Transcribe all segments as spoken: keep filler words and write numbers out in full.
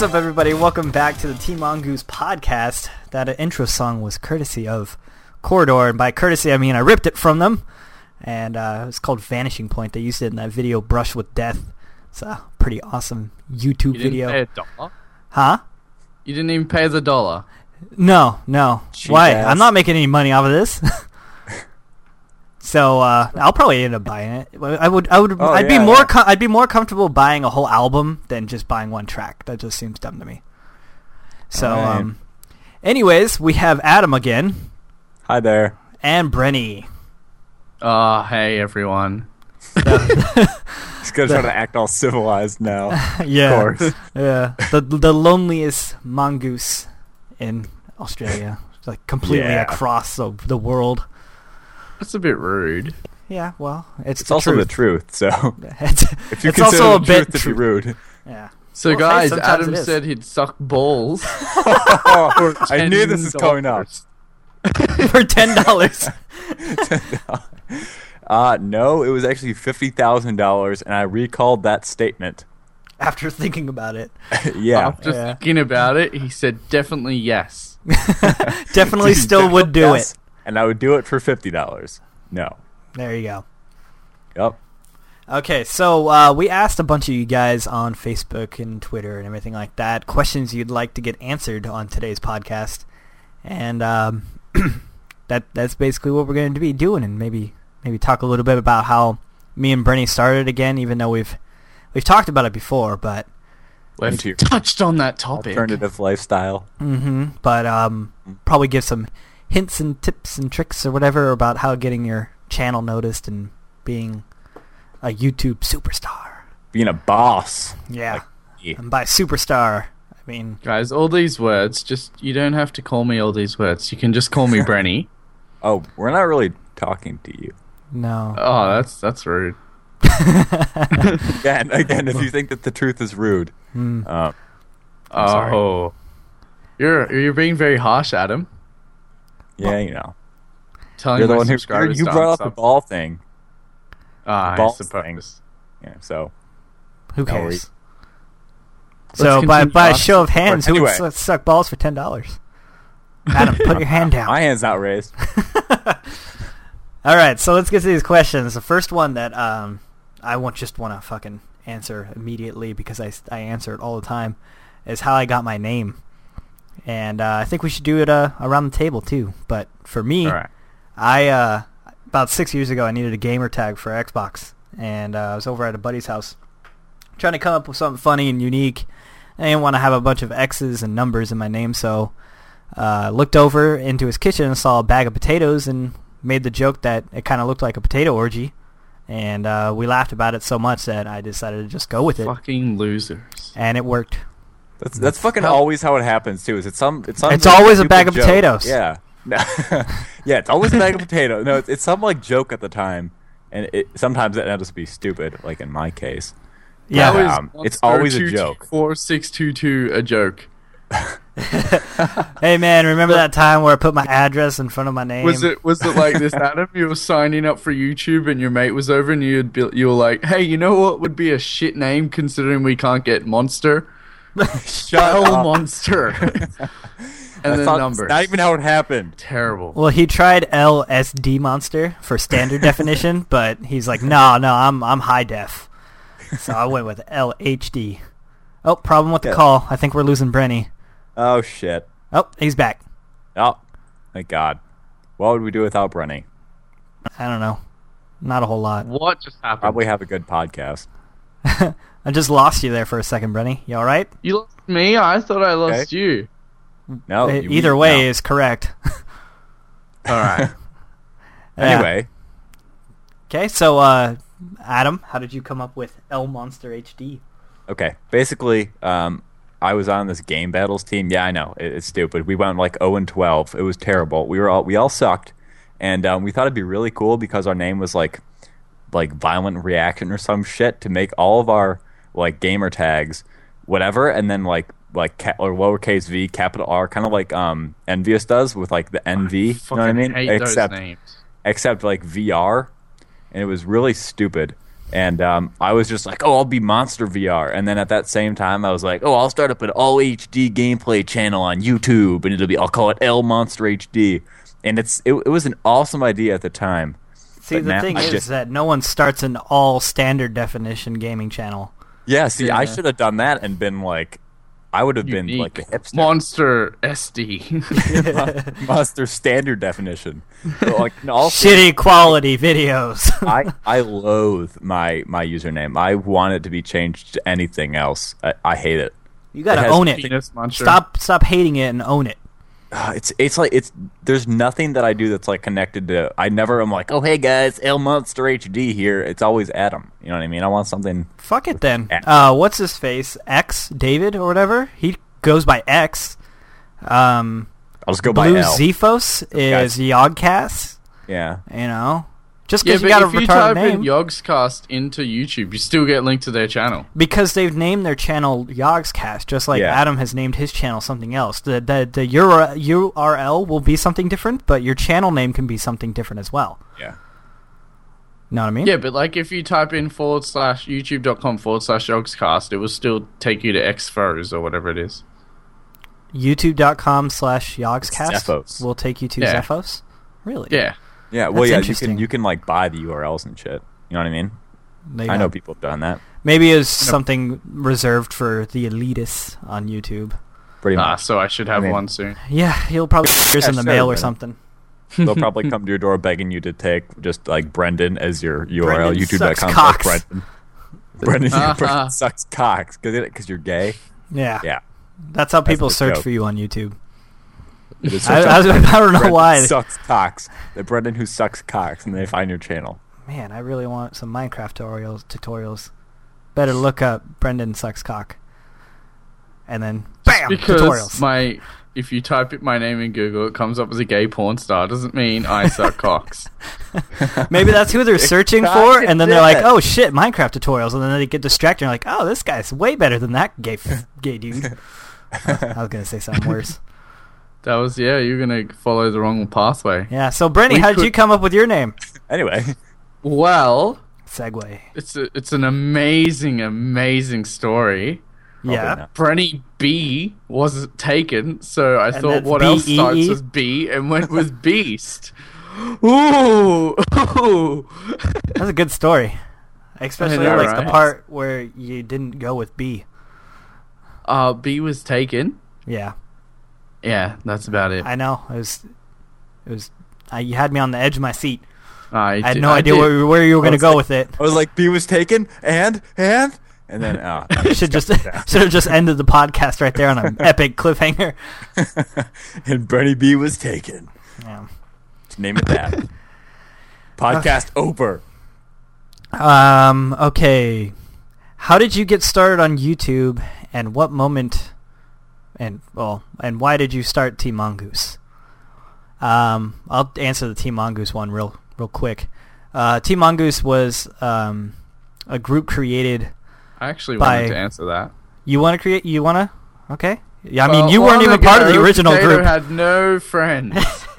What's up, everybody? Welcome back to the Team Mongoose podcast. That intro song was courtesy of Corridor, and by courtesy I mean I ripped it from them, and uh, it's called Vanishing Point. They used it in that video Brush with Death. It's a pretty awesome YouTube you video. Didn't pay a dollar? Huh? You didn't even pay the dollar? No, no. Cheap Why? ass. I'm not making any money off of this. So uh, I'll probably end up buying it. I would, I would, Oh, I'd yeah, be more, yeah. com- I'd be more comfortable buying a whole album than just buying one track. That just seems dumb to me. So, Alright. um, anyways, we have Adam again Hi there. and Brenny. Oh, hey, everyone. He's gonna try to act all civilized now. Yeah, Of course. yeah. The the loneliest mongoose in Australia, It's like completely Yeah. across the the world. That's a bit rude. Yeah, well, it's, It's the also truth. the truth, so It's, if you it's consider also a the bit truth to true. be rude. Yeah. So, Well, hey, guys, sometimes Adam it is. said he'd suck balls. Oh, I knew this was coming up. For ten dollars. Uh, no, it was actually fifty thousand dollars, and I recalled that statement. After thinking about it, Yeah. After Yeah. thinking about it, he said definitely yes. definitely still would do Yes, it. and I would do it for fifty dollars. No. There you go. Yep. Okay, so uh, we asked a bunch of you guys on Facebook and Twitter and everything like that questions you'd like to get answered on today's podcast, and um, that that's basically what we're going to be doing, and maybe maybe talk a little bit about how me and Brenny started again, even though we've we've talked about it before, but We've Into your touched on that topic. alternative lifestyle. hmm but um, probably give some hints and tips and tricks or whatever about how getting your channel noticed and being a YouTube superstar. Being a boss. Yeah. Like me. And by superstar, I mean... Guys, all these words, just, you don't have to call me all these words. You can just call me Brenny. Oh, we're not really talking to you. No. Oh, that's that's rude. Again, again, if you think that the truth is rude. Hmm. Um, I'm sorry. Oh. You're, you're being very harsh, Adam. yeah, you know. Telling You're the my one who subscribers you to brought up the unsub. ball thing. Ah, I ball suppose. Yeah, so Who No cares? worries. So Let's by continue by a on. show of hands, who Anyway. would su- suck balls for ten dollars? Adam, put your hand down. My hand's not raised. All right, so let's get to these questions. The first one that um I want just want to fucking answer immediately because I, I answer it all the time is how I got my name, and uh, I think we should do it uh, around the table too. But for me, All right. I uh, about six years ago I needed a gamer tag for Xbox, and uh, I was over at a buddy's house trying to come up with something funny and unique. I didn't want to have a bunch of X's and numbers in my name, so uh, looked over into his kitchen and saw a bag of potatoes and made the joke that it kind of looked like a potato orgy, and uh, we laughed about it so much that I decided to just go with it, Fucking losers. and it worked. That's that's fucking How- always how it happens too. Is it some? It's, some It's always a stupid bag of joke. potatoes. Yeah, yeah. It's always a bag of potatoes. No, it's, it's some like joke at the time, and it sometimes it ends up to be stupid. Like in my case. Yeah, That was- um, it's always a joke. Four six two two a joke. Hey man, remember that time where I put my address in front of my name? Was it was it like this, Adam? You were signing up for YouTube, and your mate was over, and you'd be, you were like, "Hey, you know what would be a shit name considering we can't get Monster? Shell up. Monster." And That's then not, numbers. Not even how it happened. Terrible. Well, he tried L S D monster for standard definition, but he's like, no, no, I'm I'm high def. So I went with L H D. Oh, problem with the Yeah. call. I think we're losing Brenny. Oh shit. Oh, he's back. Oh, thank God. What would we do without Brenny? I don't know. Not a whole lot. What just happened? Probably have a good podcast. I just lost you there for a second, Brenny. You all right? You lost me. I thought I lost Okay. you. No. E- you- Either way no. is correct. All right. Yeah. Anyway, Okay, so uh, Adam, how did you come up with L Monster H D? okay. Basically, um, I was on this game battles team. Yeah, I know it, it's stupid. We went like zero and twelve. It was terrible. We were all we all sucked, and um, we thought it'd be really cool because our name was like like violent reaction or some shit to make all of our like gamer tags whatever, and then like like ca- or lowercase v, capital R, kind of like um Envious does with like the N V. You know what I Fucking mean? hate Except those names. except like V R, and it was really stupid. And um, I was just like, oh, I'll be Monster V R. And then at that same time, I was like, oh, I'll start up an all H D gameplay channel on YouTube, and it'll be, I'll call it L Monster H D. And it's it, it was an awesome idea at the time. See, But the now thing I is just- that no one starts an all standard definition gaming channel. Yeah, see, Yeah. I should have done that and been like, I would have been Unique. like a hipster. Monster S D. Monster standard definition. But like, and also, Shitty quality videos. I, I loathe my, my username. I want it to be changed to anything else. I, I hate it. You gotta It has own it. Penis muncher. Stop, stop hating it and own it. Uh, It's it's like it's there's nothing that I do that's like connected to. I never am like, oh hey guys, L Monster H D here. It's always Adam. You know what I mean? I want something. Fuck it then. X. Uh, what's his face? X David or whatever. He goes by X. Um, I'll just go by Blue L. Zephos is Guys. Yogcast. Yeah. You know, just Yeah, because but you got a if you retarded type in name, Yogscast into YouTube, you still get linked to their channel. because they've named their channel Yogscast, just like Yeah. Adam has named his channel something else. The the the U R L will be something different, but your channel name can be something different as well. Yeah. Know what I mean? Yeah, but like if you type in forward slash youtube.com forward slash Yogscast, it will still take you to Xfos or whatever it is. YouTube.com slash Yogscast Zephos. will take you to Yeah. Zephos. Really? Yeah. Yeah. Well, That's yeah. You interesting. can you can like buy the U R Ls and shit. You know what I mean? They I know got- people have done that. Maybe it's something reserved for the elitists on YouTube. Pretty Ah, much. so I should have I mean- one soon. Yeah, he'll probably get yours in the sure, mail or man. something. They'll probably come to your door begging you to take just like Brendan as your U R L. Brendan YouTube dot com sucks slash cocks. Brendan. Brendan, Uh-huh. Brendan sucks cocks because you're gay. Yeah. Yeah. That's how people the search joke. for you on YouTube. It is I, such I, a- I don't know Brendan why. sucks cocks. The Brendan who sucks cocks, and they find your channel. Man, I really want some Minecraft tutorials. Tutorials. Better look up Brendan sucks cock. And then, bam, Because tutorials. my if you type it, my name in Google, it comes up as a gay porn star. Doesn't mean I suck cocks. Maybe that's who they're searching Cock for, and and then they're like, dick. oh shit, Minecraft tutorials. And then they get distracted and are like, oh, this guy's way better than that gay gay dude. I was going to say something worse. That was yeah. You're gonna follow the wrong pathway. Yeah, so Brenny, We how did could- you come up with your name? Anyway, Well, Segway. it's a, it's an amazing, amazing story. Yeah. not. Brenny B was taken, so I thought, that's what else B E E? starts with B and went with Beast. Ooh, ooh. That's a good story. Especially know, like the right? part where you didn't go with B. Uh, B was taken. Yeah. Yeah, that's about it. I know. It was it was I, you had me on the edge of my seat. I, I had did- no I idea did. where, where you were going to was go like- with it. I was like, B was taken, and and and then oh, Should just should have just ended the podcast right there on an epic cliffhanger. and Brenny B was taken. Yeah. Name it that. Podcast over. Um. Okay. How did you get started on YouTube, and what moment, and well, and why did you start Team Mongoose? Um, I'll answer the Team Mongoose one real real quick. Uh, Team Mongoose was um, a group created. I actually by- wanted to answer that. You want to create? You want to? Okay. Yeah. I mean, Well, you weren't long even part of the ago, original Potato group. had no friends.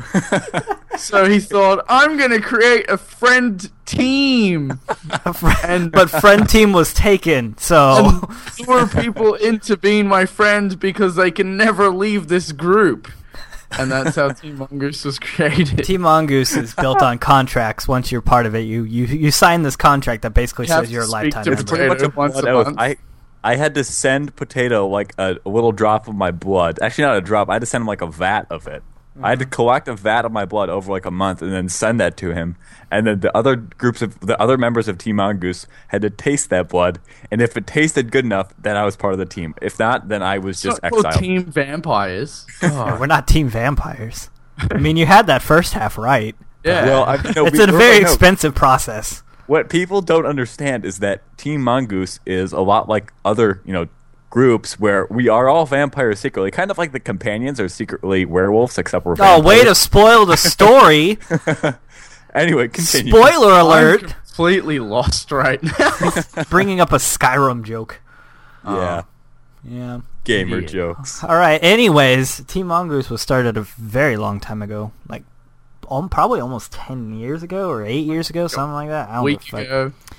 So he thought, I'm going to create a friend team. and but friend team was taken, so and lure people into being my friend because they can never leave this group. And that's how Team Mongoose was created. Team Mongoose is built on contracts. Once you're part of it, you you, you sign this contract that basically You have says you're a to speak lifetime to member. It's pretty much a Potato once blood a oath. month. I I had to send Potato like a, a little drop of my blood. Actually, not a drop. I had to send him like a vat of it. I had to collect a vat of my blood over like a month and then send that to him. And then the other groups of the other members of Team Mongoose had to taste that blood. And if it tasted good enough, then I was part of the team. If not, then I was It's just not called exiled. Team Vampires. Yeah, we're not team vampires. I mean, you had that first half right. Yeah. Well, I, no, It's we- a no, very no. expensive process. What people don't understand is that Team Mongoose is a lot like other, you know, groups where we are all vampires secretly, kind of like the companions are secretly werewolves, except we're Oh, vampires. way to spoil the story! Anyway, continue. Spoiler I'm alert! completely lost right now. Bringing up a Skyrim joke. Yeah, Yeah. gamer Yeah. jokes. All right. Anyways, Team Mongoose was started a very long time ago, like um, probably almost ten years ago or eight years ago, something like that. I A don't week give a fuck. ago.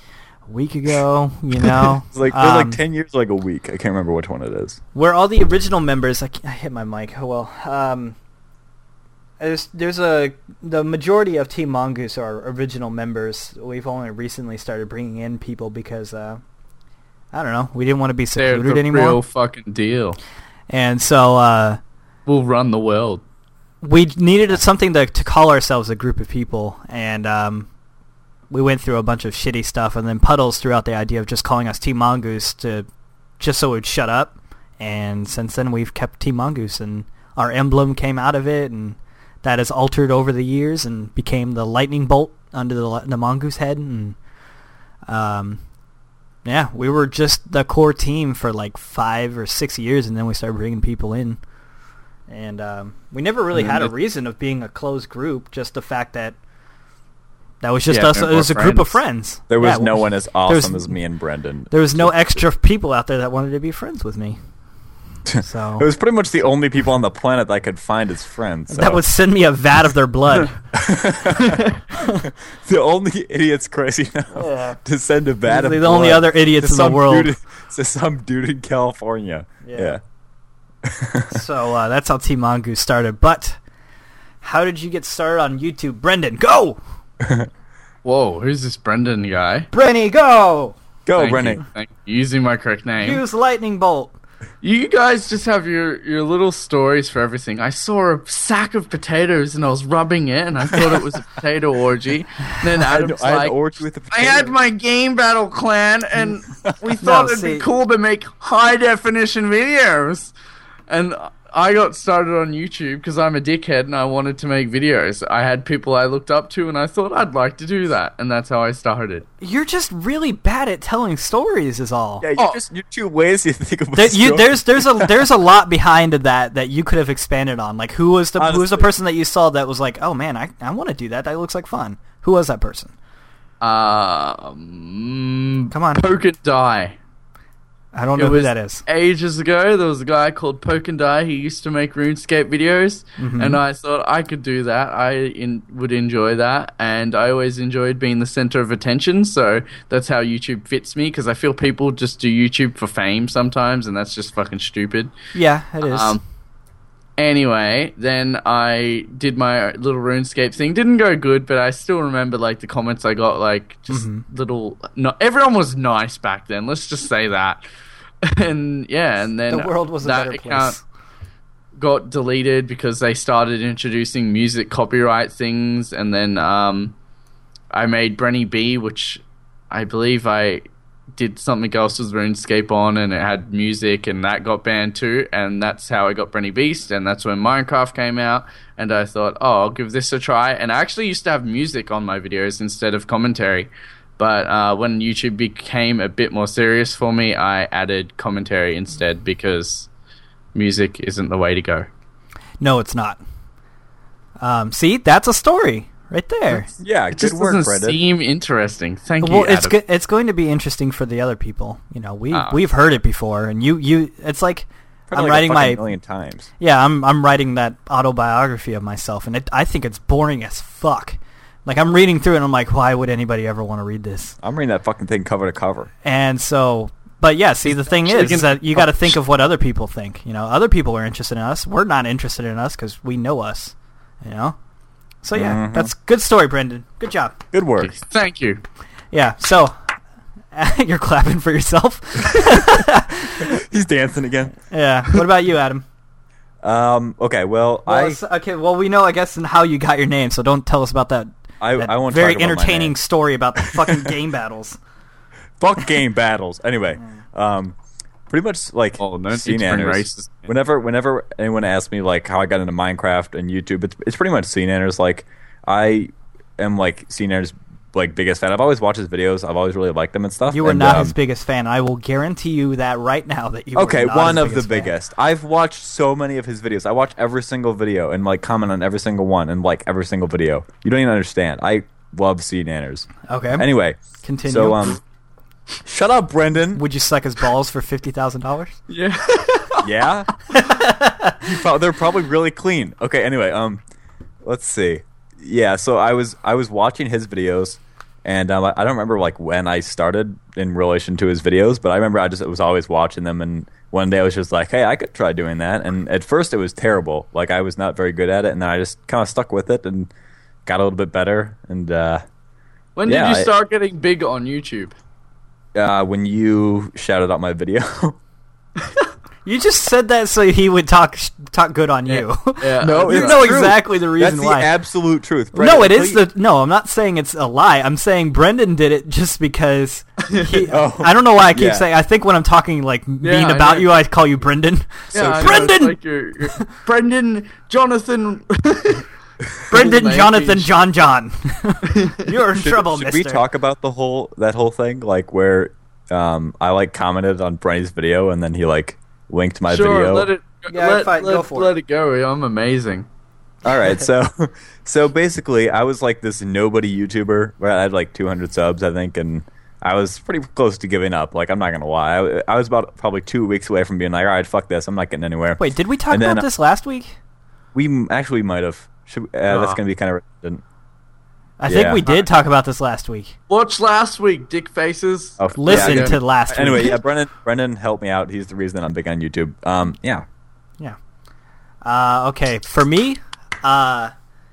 a week ago, you know. It's like, it was Um, like ten years, or like a week. I can't remember which one it is. Where all the original members, I, I hit my mic. Oh well. Um, there's there's a the majority of Team Mongoose are original members. We've only recently started bringing in people because uh, I don't know, we didn't want to be They're secluded the anymore, real fucking deal. and so uh, We'll run the world. we needed something to to call ourselves a group of people, and um, we went through a bunch of shitty stuff, and then Puddles threw out the idea of just calling us Team Mongoose to just so we'd shut up, and since then we've kept Team Mongoose, and our emblem came out of it, and that has altered over the years and became the lightning bolt under the the mongoose head, and um, yeah, we were just the core team for like five or six years, and then we started bringing people in, and um, we never really And had a it- reason of being a closed group. Just the fact that that was just Yeah, us. and It was a we're group of friends. friends. There was Yeah, no well, one as there's- awesome as me and Brendan. There was no extra people out there that wanted to be friends with me. So It was pretty much the only people on the planet that I could find as friends. So. that would send me a vat of their blood. the only idiots crazy enough Yeah. to send a bat of The only blood other idiots to in the some world. dude- to some dude in California. Yeah. Yeah. So uh, that's how Team Mongoose started. But how did you get started on YouTube? Brendan, go! Whoa, who's this Brendan guy? Brenny, go! Go, Thank Brendan. you. Thank you. Using my correct name. Use lightning bolt. You guys just have your, your little stories for everything. I saw a sack of potatoes and I was rubbing it and I thought it was a potato orgy. And then I had, Adam's I had like, orgy with the I had my game battle clan and we thought No, it'd see- be cool to make high definition videos. And I got started on YouTube because I'm a dickhead and I wanted to make videos. I had people I looked up to and I thought I'd like to do that. And that's how I started. You're just really bad at telling stories, is all. Yeah, you're Oh. just you're too lazy to think about There, you, stories. there's there's a there's a lot behind that that you could have expanded on. Like who was the who was the Honestly. person that you saw that was like, oh man, I I want to do that. That looks like fun. Who was that person? Um, Come on. Poke and Die. I don't It know who was that is. Ages ago, there was a guy called Poke and Die. He used to make RuneScape videos, Mm-hmm. and I thought I could do that. I in, would enjoy that, and I always enjoyed being the center of attention. So that's how YouTube fits me, because I feel people just do YouTube for fame sometimes, and that's just fucking stupid. Yeah, it is. Um, anyway, then I did my little RuneScape thing. Didn't go good, but I still remember like the comments I got. Like just Mm-hmm. little. No, everyone was nice back then. Let's just say that. And yeah, and then The world was a that better account place. got deleted because they started introducing music copyright things, and then um, I made Brenny B, which I believe I did something else with RuneScape on, and it had music, and that got banned too, and that's how I got Brenny Beast, and that's when Minecraft came out, and I thought, oh, I'll give this a try, and I actually used to have music on my videos instead of commentary, but uh, when YouTube became a bit more serious for me, I added commentary instead, because music isn't the way to go. No, it's not. Um, see, that's a story right there. Yeah, It good just work, doesn't Brendan. seem interesting. Thank Well, you, it's Adam. go- it's going to be interesting for the other people. You know, we Ah. we've heard it before, and you you it's like Probably I'm like a writing fucking my million times. yeah I'm I'm writing that autobiography of myself, and it, I think it's boring as fuck. Like I'm reading through it, and I'm like, why would anybody ever want to read this? I'm reading that fucking thing cover to cover. And so, but yeah, see, the thing actually is, is gonna- that you got to think of what other people think. You know, other people are interested in us. We're not interested in us because we know us. You know. So yeah, Mhm. that's good story, Brendan. Good job. Good work. Thank you. Yeah. So you're clapping for yourself. He's dancing again. Yeah. What about you, Adam? Um. Okay. Well, Well, I s- okay. Well, we know, I guess, and how you got your name. So don't tell us about that. I, that I won't very talk about my entertaining name. story about the fucking game battles. Fuck game battles. Anyway, um, pretty much like Oh, no need to scene bring enters. races in. Whenever, whenever anyone asks me like how I got into Minecraft and YouTube, it's it's pretty much scene enters. Like I am like scene enters like biggest fan. I've always watched his videos. I've always really liked them and stuff. You were and, not um, his biggest fan. I will guarantee you that right now that you. Okay, were not one his of the biggest fan. biggest. I've watched so many of his videos. I watch every single video and like comment on every single one and like every single video. You don't even understand. I love sea nanners. Okay. Anyway, Continue. so um, shut up, Brendan. Would you suck his balls for fifty thousand dollars? Yeah. Yeah, You pro- they're probably really clean. Okay, anyway, um, let's see. Yeah, so I was I was watching his videos, And um, I I don't remember like when I started in relation to his videos, but I remember I just was always watching them. And one day I was just like, hey, I could try doing that. And at first it was terrible. Like I was not very good at it, and then I just kind of stuck with it and got a little bit better. And uh, when yeah, did you I- start getting big on YouTube? uh, when you shouted out my video. You just said that so he would talk talk good on you. Yeah, No, You it's know true. exactly the reason That's why. the absolute truth. No, Brendan, it is until you- the no. I'm not saying it's a lie. I'm saying Brendan did it just because. He, Oh, I don't know why I keep yeah. saying. I think when I'm talking like mean Yeah, I about know. you, I call you Brendan. Yeah, I know, Brendan! it's like you're, you're Brendan, Jonathan, Brendan, Name Jonathan, change. John, John. You're in Should, trouble, should Mister. we talk about the whole that whole thing, like where um, I like commented on Brenny's video and then he like linked my Sure, video? let it. Yeah, let, fine, let, go for let it go. I'm amazing. All right, so so basically, I was like this nobody YouTuber where I had like two hundred subs, I think, and I was pretty close to giving up. Like I'm not gonna lie, I, I was about probably two weeks away from being like, all right, fuck this, I'm not getting anywhere. Wait, did we talk And then- about this last week? We m- actually might have. Should, uh, That's Ah. gonna be kind of redundant. I think Yeah. we did talk about this last week. Watch last week, dick faces. Oh, Listen yeah, to last Anyway, week. yeah, Brendan, Brendan helped me out. He's the reason that I'm big on YouTube. Um, yeah. Yeah. Uh, okay, for me, uh,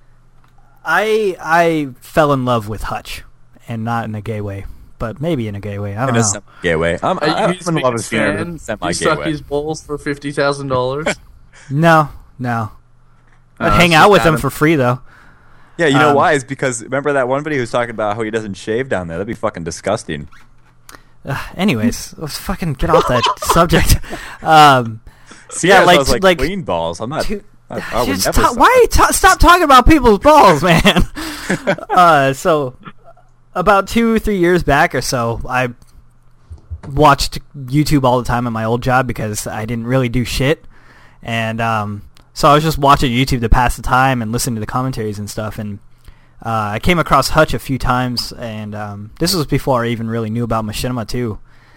I I fell in love with Hutch, and not in a gay way, but maybe in a gay way. I don't In a know. semi-gay way. I'm, Are I'm you in love with his fan? in a You semi-gay suck way. his balls for fifty thousand dollars. No, no. I'd Uh, hang so out with him Adam- for free though. Yeah, you know Um, why? Is because remember that one video he was talking about how he doesn't shave down there? That'd be fucking disgusting. Uh, anyways, let's fucking get off that subject. Um, See, Yeah, yeah, like- like, like, like- clean balls. I'm not. Dude, I, I would just never ta- suck. why ta- stop talking about people's balls, man? uh, so, about two, three years back or so, I watched YouTube all the time at my old job because I didn't really do shit, and um, so I was just watching YouTube to pass the time and listen to the commentaries and stuff. And uh, I came across Hutch a few times, and um, this was before I even really knew about Machinima too.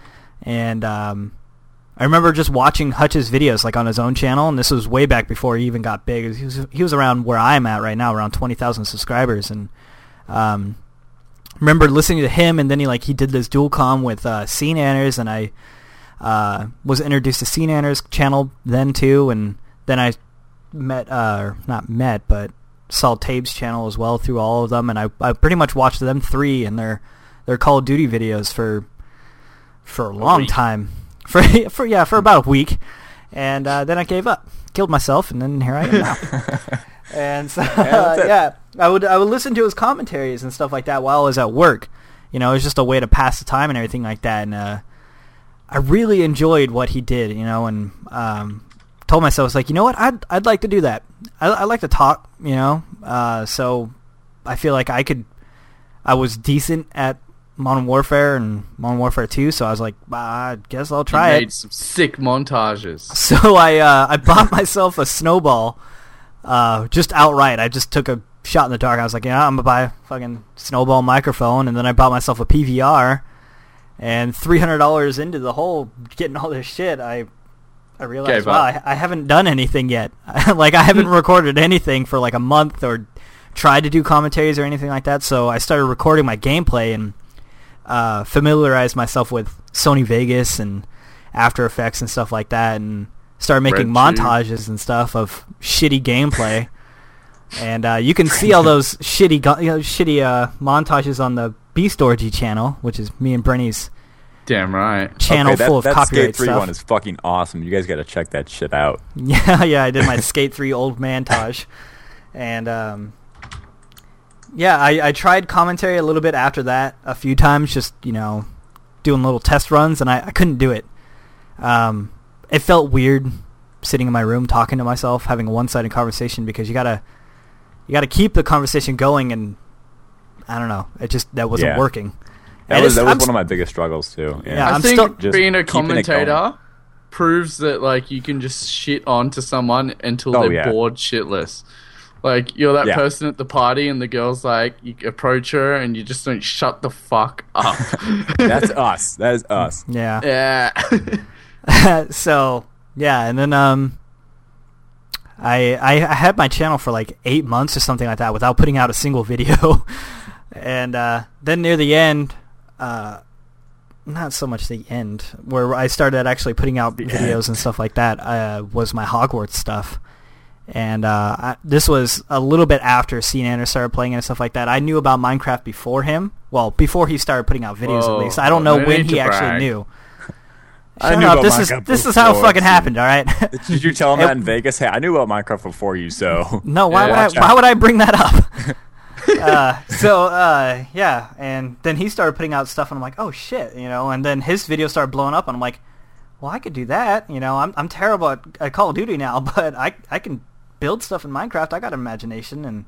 And um, I remember just watching Hutch's videos like on his own channel, and this was way back before he even got big. He was he was around where I'm at right now, around twenty thousand subscribers, and um, remember listening to him, and then he like he did this dual com with uh, Scene Anners, and I uh, was introduced to Scene Anners channel then too, and then I met uh, or not met but saw Tabe's channel as well through all of them, and I I pretty much watched them three and their their Call of Duty videos for for a long week. time. For for yeah, for about a week, and uh, then I gave up, killed myself, and then here I am now. And so that's it. yeah, I would I would listen to his commentaries and stuff like that while I was at work. You know, it was just a way to pass the time and everything like that. And uh, I really enjoyed what he did. You know, and um, told myself, I was like, you know what, I'd I'd like to do that. I I like to talk. You know, uh, so I feel like I could. I was decent at Modern Warfare and Modern Warfare two, so I was like, I guess I'll try He it. made some sick montages. So I uh, I bought myself a snowball, uh, just outright. I just took a shot in the dark. I was like, yeah, I'm gonna buy a fucking snowball microphone, and then I bought myself a P V R. And three hundred dollars into the whole getting all this shit, I I realized, Gave wow, up. I, I haven't done anything yet. Like I haven't recorded anything for like a month or tried to do commentaries or anything like that. So I started recording my gameplay and uh, familiarized myself with Sony Vegas and After Effects and stuff like that, and started making Red montages and stuff of shitty gameplay. And uh, you can see all those shitty, gu- you know, shitty uh, montages on the Beast Orgy channel, which is me and Brenny's Damn right. channel Okay, that, full of that copyright Skate three stuff. one is fucking awesome. You guys got to check that shit out. Yeah, yeah, I did my Skate three old man-tage. And, um, yeah, I, I tried commentary a little bit after that a few times, just, you know, doing little test runs, and I, I couldn't do it. Um, it felt weird sitting in my room talking to myself, having a one-sided conversation, because you gotta, you gotta keep the conversation going, and I don't know, it just, that wasn't Yeah. working. That And was, it's- that was I'm one s- of my biggest struggles too. Yeah. Yeah, I I'm think still- Just being a keeping it going. commentator proves that like you can just shit on to someone until Oh, they're yeah. bored shitless. Like you're that Yeah. person at the party and the girl's like you approach her and you just don't shut the fuck up. That's us. That is us. Yeah. yeah. So yeah, and then um, I, I I had my channel for like eight months or something like that without putting out a single video, And uh, then near the end, uh, not so much the end, where I started actually putting out The videos end. and stuff like that, uh, was my Hogwarts stuff. And uh, I, this was a little bit after SeaNanners started playing and stuff like that. I knew about Minecraft before him. Well, before he started putting out videos, Whoa. at least. I don't know No when need he to actually brag. knew. I Shut knew up. about This is Minecraft this is how it before, fucking so- happened. All right. Did you tell him that It- in Vegas? Hey, I knew about Minecraft before you, so No, why Yeah, would I? watch Why out. would I bring that up? uh, so uh, yeah, and then he started putting out stuff, and I'm like, oh shit, you know. And then his video started blowing up, and I'm like, well, I could do that, you know. I'm I'm terrible at, at Call of Duty now, but I I can build stuff in Minecraft. I got imagination, and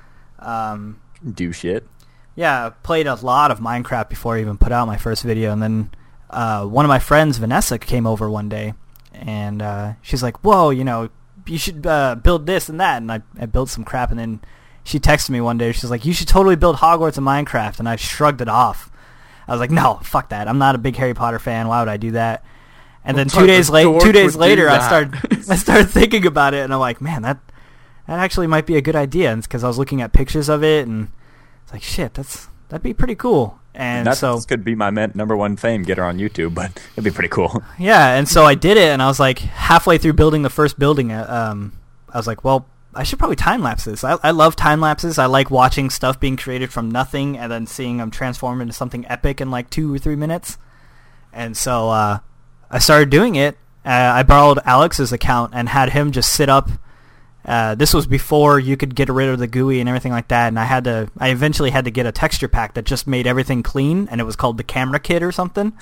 um, do shit. yeah, I played a lot of Minecraft before I even put out my first video, and then uh, one of my friends, Vanessa, came over one day, and uh, she's like, whoa, you know, you should uh, build this and that, and I, I built some crap, and then she texted me one day, she's like, you should totally build Hogwarts in Minecraft, and I shrugged it off. I was like, no, fuck that, I'm not a big Harry Potter fan, why would I do that? And then What two type days of late, dork two days would do later, I that? started, I started thinking about it, and I'm like, man, that that actually might be a good idea, and it's because I was looking at pictures of it, and it's like, shit, that's that'd be pretty cool. And That so could be my men- number one fame getter on YouTube, but it'd be pretty cool. yeah, and so I did it, and I was like halfway through building the first building. uh, Um, I was like, well, I should probably time lapse this. I, I love time lapses. I like watching stuff being created from nothing and then seeing them transform into something epic in like two or three minutes. And so uh, I started doing it. Uh, I borrowed Alex's account and had him just sit up. Uh, this was before you could get rid of the G U I and everything like that, and I had to. I eventually had to get a texture pack that just made everything clean, and it was called the Camera Kit or something.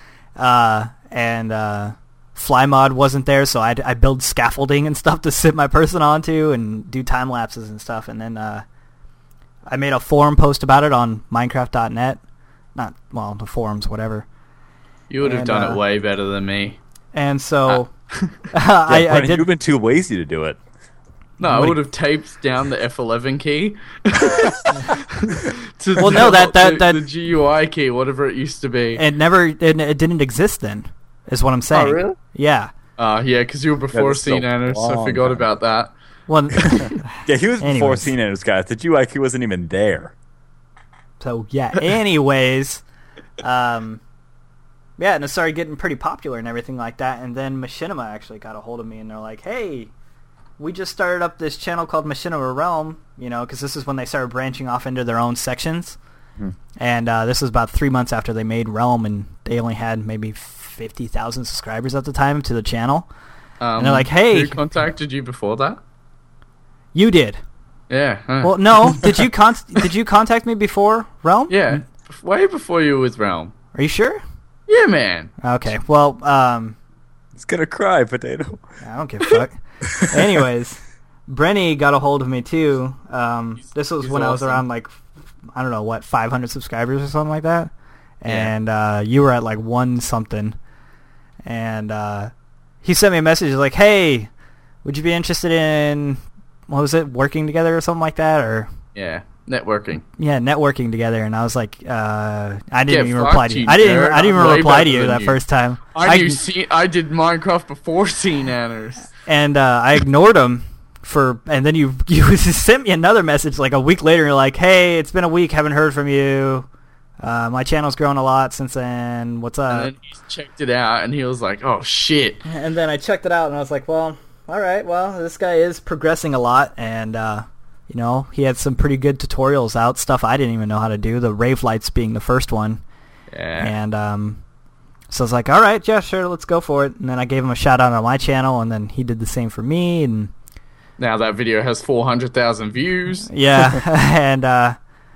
Uh, and uh, FlyMod wasn't there, so I I build scaffolding and stuff to sit my person onto and do time lapses and stuff, and then uh, I made a forum post about it on Minecraft dot net. Not well, the forums, whatever. You would have And, done uh, it way better than me. And so Yeah, I, I Brennan, did. You've been too lazy to do it. No, I What do would you- have taped down the F eleven key. to Well, no, that- that- the, that- the G U I key, whatever it used to be. It never. It, it didn't exist then. Is what I'm saying. Oh, really? Yeah. Uh, yeah, because you were before that's so SeaNanners, so I long forgot time. about that. Well. Yeah, he was before Anyways. SeaNanners, guys. The G U I Q wasn't even there. So yeah. Anyways, um, yeah, and it started getting pretty popular and everything like that. And then Machinima actually got a hold of me, and they're like, "Hey, we just started up this channel called Machinima Realm, you know, because this is when they started branching off into their own sections." Hmm. And uh, this was about three months after they made Realm, and they only had maybe fifty thousand subscribers at the time to the channel. Um, they're like, "Hey." Who contacted you before that? You did. Yeah. huh. Well, no. Did you con- Did you contact me before Realm? yeah, bef- way before you were with Realm. Are you sure? Yeah, man. Okay. Well, um, It's gonna cry, potato. I don't give a fuck. Anyways, Brenny got a hold of me too. Um, this was he's when I was awesome. around like, I don't know what, five hundred subscribers or something like that. Yeah. And uh, you were at like one something. And uh, he sent me a message like, "Hey, would you be interested in, what was it, working together or something like that?" Or Yeah, networking. yeah, networking together. And I was like, uh, I didn't Get even fucked, reply to you. you I didn't. nerd. Even, I didn't I'm even way reply to better you than that you. first time. I, knew see, I did Minecraft before SeaNanners. and uh, I ignored him for, and then you you sent me another message like a week later. You're like, "Hey, it's been a week, haven't heard from you. Uh, my channel's grown a lot since then. What's up?" And then he checked it out, and he was like, "Oh shit!" And then I checked it out, and I was like, "Well, all right. Well, this guy is progressing a lot, and uh, you know, he had some pretty good tutorials out, stuff I didn't even know how to do. The Rave Lights being the first one, Yeah. and um." So I was like, all right, yeah, sure, let's go for it. And then I gave him a shout out on my channel, and then he did the same for me. And Now that video has four hundred thousand views. yeah, and uh,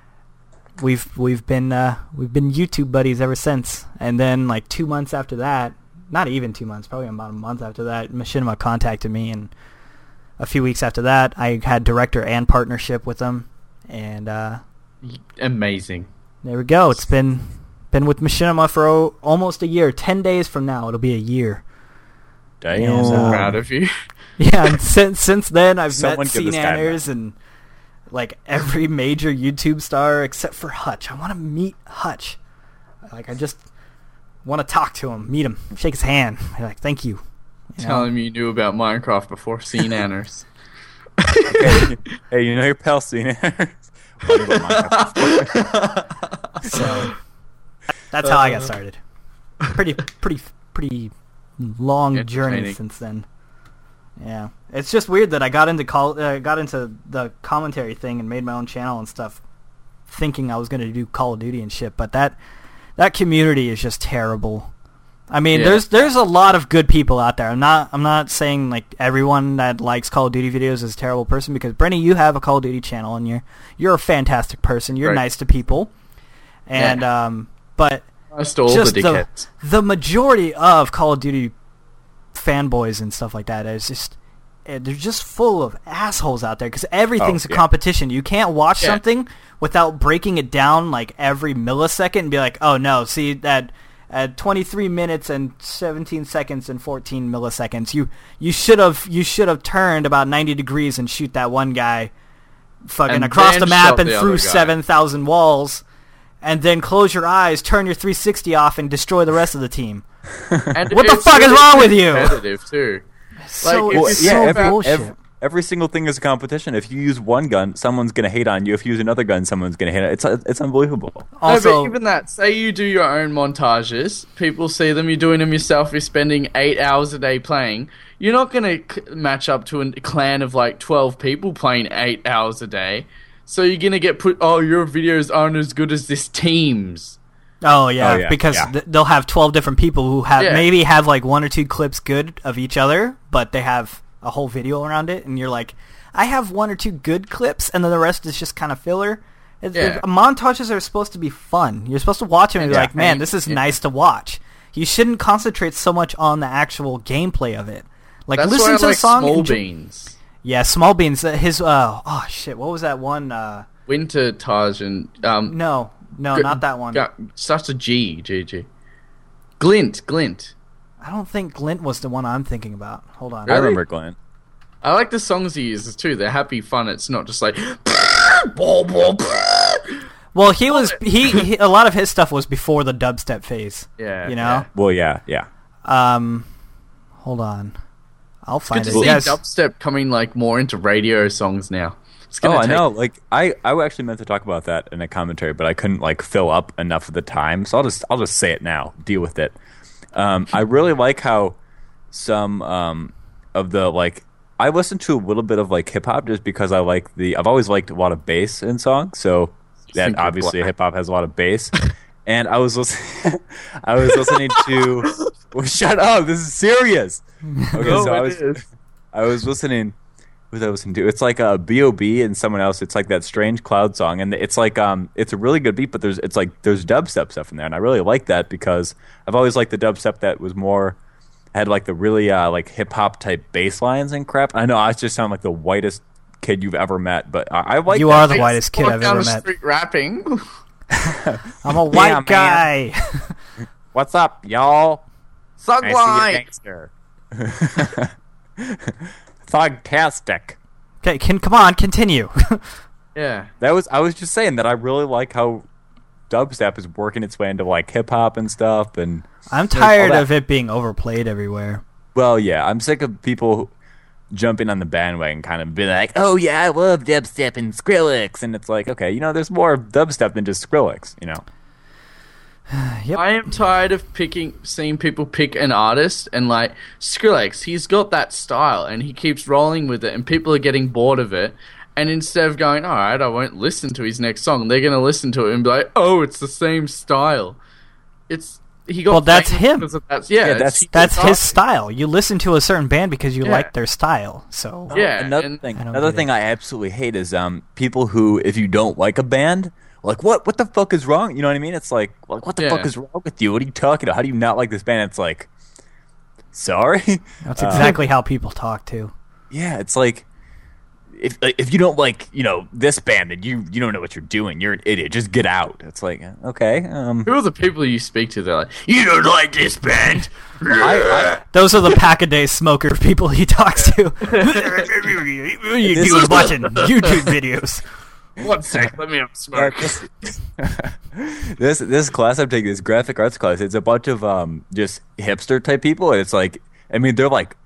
we've we've been uh, we've been YouTube buddies ever since. And then like two months after that, not even two months, probably about a month after that, Machinima contacted me, and a few weeks after that, I had director and partnership with them, and uh, Amazing. there we go. It's been been with Machinima for o- almost a year. Ten days from now, it'll be a year. Damn. And, So uh, proud of you. Yeah, and since since then I've Someone met give this guy a SeaNanners and like every major YouTube star except for Hutch. I want to meet Hutch. Like I just want to talk to him, meet him, shake his hand. Be like, thank you. You Tell know? him you knew about Minecraft before SeaNanners. hey, hey, you know your pal SeaNanners? funny about Minecraft. So that's how I got started. Pretty, pretty, pretty long journey Entertaining. since then. Yeah, it's just weird that I got into call, uh, got into the commentary thing and made my own channel and stuff, thinking I was going to do Call of Duty and shit. But that that community is just terrible. I mean, Yeah. there's there's a lot of good people out there. I'm not I'm not saying like everyone that likes Call of Duty videos is a terrible person, because Brenny, you have a Call of Duty channel and you're you're a fantastic person. You're Right. nice to people, and Yeah. um, but Most all just the the, dickheads. the majority of Call of Duty fanboys and stuff like that is just eh, they're just full of assholes out there, because everything's Oh, a yeah. competition. You can't watch Yeah. something without breaking it down like every millisecond and be like, oh no, see that at twenty-three minutes and seventeen seconds and fourteen milliseconds, you you should have you should have turned about ninety degrees and shoot that one guy fucking And across then the map shot and the through other guy. seven thousand walls, and then close your eyes, turn your three sixty off, and destroy the rest of the team. And What the it's fuck is really wrong with you? Competitive too. So Like, it's it's so so every, bullshit. every, every single thing is a competition. If you use one gun, someone's gonna hate on you. If you use another gun, someone's gonna hate on. It's it's unbelievable. no, Also, but even that, say you do your own montages, people see them, you're doing them yourself, you're spending eight hours a day playing, you're not going to match up to a clan of like twelve people playing eight hours a day. So you're going to get put, oh, your videos aren't as good as this team's. oh yeah, Oh, yeah, because yeah. th- they'll have twelve different people who have Yeah. maybe have like one or two clips good of each other, but they have a whole video around it, and you're like, I have one or two good clips, and then the rest is just kind of filler. It, Yeah. it- montages are supposed to be fun. You're supposed to watch them and be Yeah. like, man, And- this is yeah. nice to watch. You shouldn't concentrate so much on the actual gameplay of it. Like, That's listen why I to like the song. Small enjoy- Beans. Yeah, Small Beans. uh, His uh, oh shit, what was that one? Uh, Winter Taj and... Um, no, no, G- not that one. Got such a G, G, G. Glint, Glint. I don't think Glint was the one I'm thinking about. Hold on. I Really? remember Glenn. I like the songs he uses too. They're happy, fun. It's not just like... ball, ball, Well, he was he, he a lot of his stuff was before the dubstep phase. Yeah, you know. yeah. Well, yeah, yeah. Um, hold on, I'll Good find to it. see Yes. dubstep coming like more into radio songs now. It's Oh, gonna I take- know. Like, I, I actually meant to talk about that in a commentary, but I couldn't like fill up enough of the time, so I'll just I'll just say it now. Deal with it. Um, I really like how some um of the like I listen to a little bit of like hip hop just because I like the I've always liked a lot of bass in songs, so that think you're obviously black. hip hop has a lot of bass. And I was listening, I was listening to. Well, shut up! This is serious. Okay, No, so I it was is. I was listening. Who was I listening to? It's like a B O B and someone else. It's like that Strange Cloud song, and it's like um, it's a really good beat, but there's it's like there's dubstep stuff in there, and I really like that because I've always liked the dubstep that was more had like the really uh, like hip hop type bass lines and crap. I know I just sound like the whitest kid you've ever met, but I, I like You that. are the Like, whitest kid walk I've down ever the met. street rapping. I'm a white Yeah, man. guy. What's up, y'all? Thug I see you, life. gangster. Thugtastic. Okay, can come on, continue. Yeah. That was I was just saying that I really like how dubstep is working its way into like hip hop and stuff, and I'm tired that- of it being overplayed everywhere. well, yeah, I'm sick of people jumping on the bandwagon, kind of being like, "Oh yeah, I love dubstep and Skrillex," and it's like, okay, you know, there's more dubstep than just Skrillex, you know. Yep. I am tired of picking, seeing people pick an artist and like Skrillex. He's got that style, and he keeps rolling with it, and people are getting bored of it. And instead of going, all right, I won't listen to his next song, they're going to listen to it and be like, oh, it's the same style. It's he got. Well, that's famous him. because of that- yeah, Yeah, it's- that's- he- That's it's his art. style. You listen to a certain band because you Yeah. like their style. So Yeah, another and- thing, I don't another get thing it. I absolutely hate is um people who, if you don't like a band, like what what the fuck is wrong? You know what I mean? It's like like what the Yeah. fuck is wrong with you? What are you talking about? How do you not like this band? It's like, sorry. that's Uh, exactly how people talk too. Yeah, it's like if like, if you don't like, you know, this band, then you you don't know what you're doing. You're an idiot. Just get out. It's like, okay. Um Who are the people you speak to? They're like, you don't like this band. I, Those are the pack a day smoker people he talks to. you This doing is- watching YouTube videos. One sec, let me have a I, smoke. this, this this class I'm taking, this graphic arts class, it's a bunch of um just hipster type people, and it's like, I mean, they're like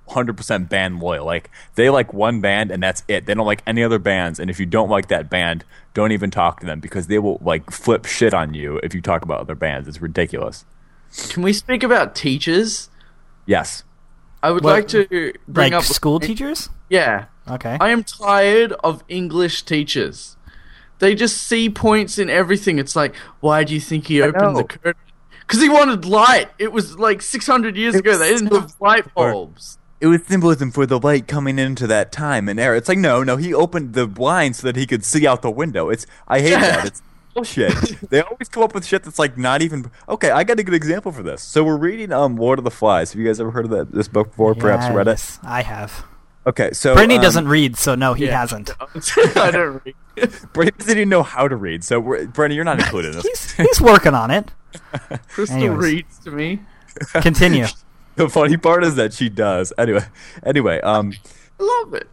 one hundred percent band loyal. Like they like one band and that's it. They don't like any other bands. And if you don't like that band, don't even talk to them because they will like flip shit on you if you talk about other bands. It's ridiculous. Can we speak about teachers? Yes. I would What, like to bring like up school teachers? Yeah. Okay. I am tired of English teachers. They just see points in everything. It's like, why do you think he opened know. the curtain? Because he wanted light. It was like six hundred years It ago. was They didn't have light bulbs. It was symbolism for the light coming into that time and era. It's like, no, no, he opened the blinds so that he could see out the window. It's I hate that. It's bullshit. They always come up with shit that's like not even... Okay, I got a good example for this. So we're reading um, Lord of the Flies. Have you guys ever heard of that this book before? Perhaps read it? Yes, I have. Okay, so... Brittany um, doesn't read, so no, he Yeah. hasn't. I don't read. Brittany doesn't even know how to read, so we're, Brittany, you're not included in this. He's, he's working on it. Crystal Anyways. reads to me. Continue. The funny part is that she does. Anyway, anyway, um, I love it.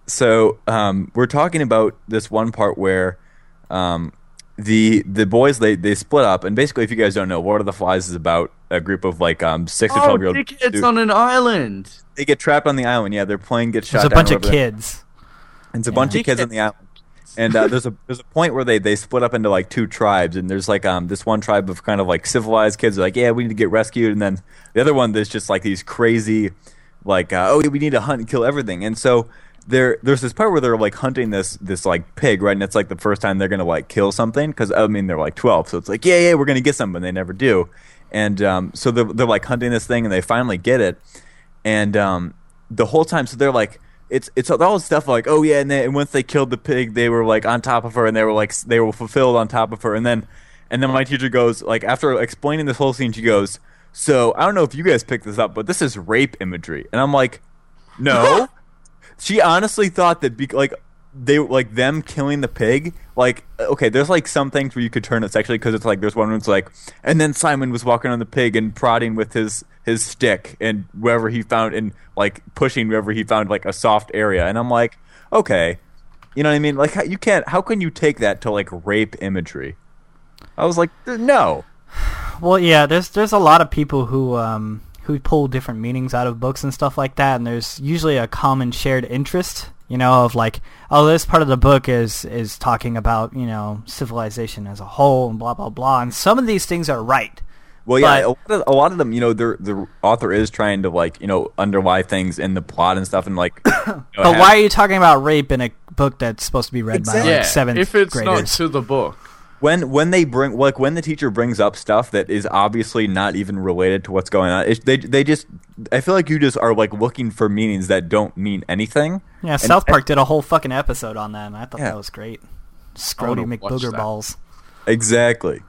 so um, we're talking about this one part where um, the the boys they, they split up, and basically, if you guys don't know, Lord of the Flies is about a group of like um, six or Oh, twelve year old. dickheads on an island. They get trapped on the island. Yeah, their plane gets shot There's a down. bunch of over there. kids. And it's a bunch of kids on the island. And uh, there's a there's a point where they, they split up into like two tribes, and there's like um this one tribe of kind of like civilized kids are like, yeah, we need to get rescued, and then the other one there's just like these crazy like uh, oh, we need to hunt and kill everything. And so there there's this part where they're like hunting this this like pig, right? And it's like the first time they're gonna like kill something because I mean they're like twelve, so it's like yeah yeah we're gonna get something, but they never do. And um so they're they're like hunting this thing, and they finally get it, and um the whole time so they're like. It's it's all this stuff like oh yeah and, they, and once they killed the pig they were like on top of her and they were like they were fulfilled on top of her and then and then my teacher goes like after explaining this whole scene she goes so I don't know if you guys picked this up but this is rape imagery and I'm like no she honestly thought that be, like they like them killing the pig like okay there's like some things where you could turn it sexually because it's like there's one where it's like and then Simon was walking on the pig and prodding with his his stick and wherever he found and like pushing wherever he found like a soft area and I'm like okay you know what I mean like you can't how can you take that to like rape imagery I was like no Well, yeah, there's there's a lot of people who um who pull different meanings out of books and stuff like that, and there's usually a common shared interest, you know, of like, oh, this part of the book is is talking about, you know, civilization as a whole and blah blah blah, and some of these things are right. well yeah But- a, lot of, a lot of them you know the the author is trying to like you know underlie things in the plot and stuff and like you know, But have- why are you talking about rape in a book that's supposed to be read Exactly. by Yeah, like seventh if it's graders? not to the book. when when they bring like when the teacher brings up stuff that is obviously not even related to what's going on it, they they just I feel like you just are like looking for meanings that don't mean anything Yeah, And- South Park did a whole fucking episode on that, and I thought Yeah. that was great. I Scrody wanna watch McBooger that. balls. exactly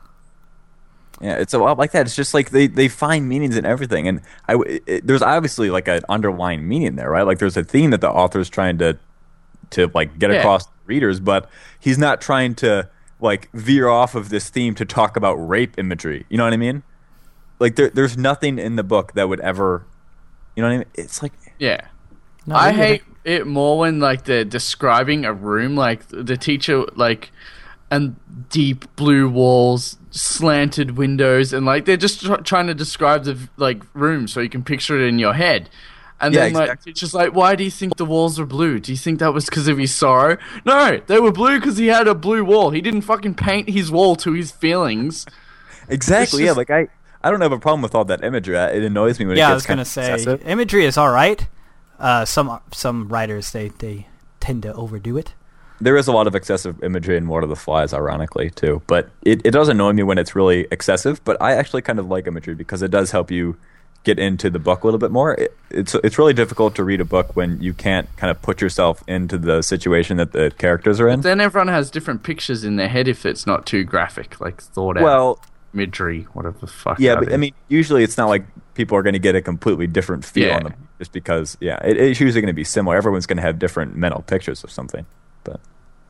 yeah it's a lot like that it's just like they they find meanings in everything and I w- it, there's obviously like an underlying meaning there right like there's a theme that the author's trying to to like get Yeah. across to readers but he's not trying to like veer off of this theme to talk about rape imagery you know what I mean like there there's nothing in the book that would ever you know what I mean it's like Yeah. No, I they did hate it more when like they're describing a room, like the teacher, like, and deep blue walls, slanted windows, and like they're just tr- trying to describe the like room so you can picture it in your head. And Yeah, then like exactly. teacher's like, "Why do you think the walls are blue? Do you think that was because of his sorrow?" No, they were blue because he had a blue wall. He didn't fucking paint his wall to his feelings. exactly It's yeah just- like I I don't have a problem with all that imagery I- it annoys me when Yeah, it I gets was kind gonna of say excessive. imagery is all right. Uh, some some writers they, they tend to overdo it. There is a lot of excessive imagery in Lord of the Flies, ironically, too. But it, it does annoy me when it's really excessive. But I actually kind of like imagery because it does help you get into the book a little bit more. It, it's it's really difficult to read a book when you can't kind of put yourself into the situation that the characters are in. Then everyone has different pictures in their head if it's not too graphic, like thought out Well, imagery, whatever the fuck. yeah, that but I is. mean, usually it's not like people are going to get a completely different feel Yeah. on them just because, yeah, it, it's usually going to be similar. Everyone's going to have different mental pictures of something. But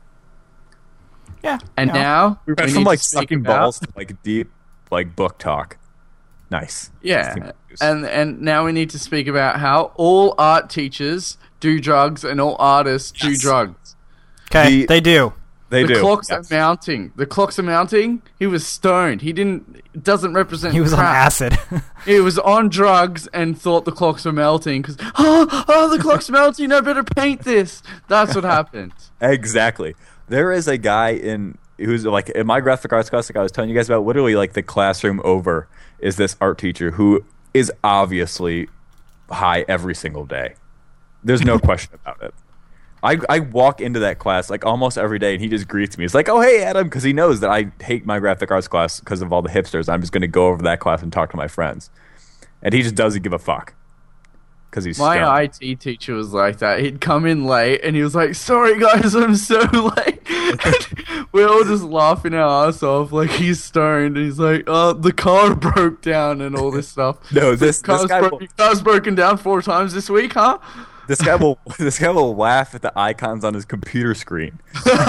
Yeah. And you know. now we went need from like to speak sucking about- balls to like deep like book talk. Nice. Yeah, and and now we need to speak about how all art teachers do drugs and all artists do Yes. drugs. Okay, the- they do. They the do. clocks yes. are mounting. The clocks are mounting. He was stoned. He didn't. It doesn't represent. He was on crap. acid. He was on drugs and thought the clocks were melting because oh, oh, the clock's melting. I better paint this. That's what happened. Exactly. There is a guy in who's like in my graphic arts class, like I was telling you guys about. Literally, like the classroom over is this art teacher who is obviously high every single day. There's no question about it. I, I walk into that class like almost every day, and he just greets me. It's like, "Oh, hey, Adam," because he knows that I hate my graphic arts class because of all the hipsters. I'm just going to go over that class and talk to my friends, and he just doesn't give a fuck because he's My stoned. I T teacher was like that. He'd come in late, and he was like, "Sorry, guys, I'm so late." We're all just laughing our ass off, like he's stoned. And he's like, "Oh, the car broke down and all this stuff." No, this, The car's, this guy bro- will, your car's broken down four times this week, huh? this guy will this guy will laugh at the icons on his computer screen.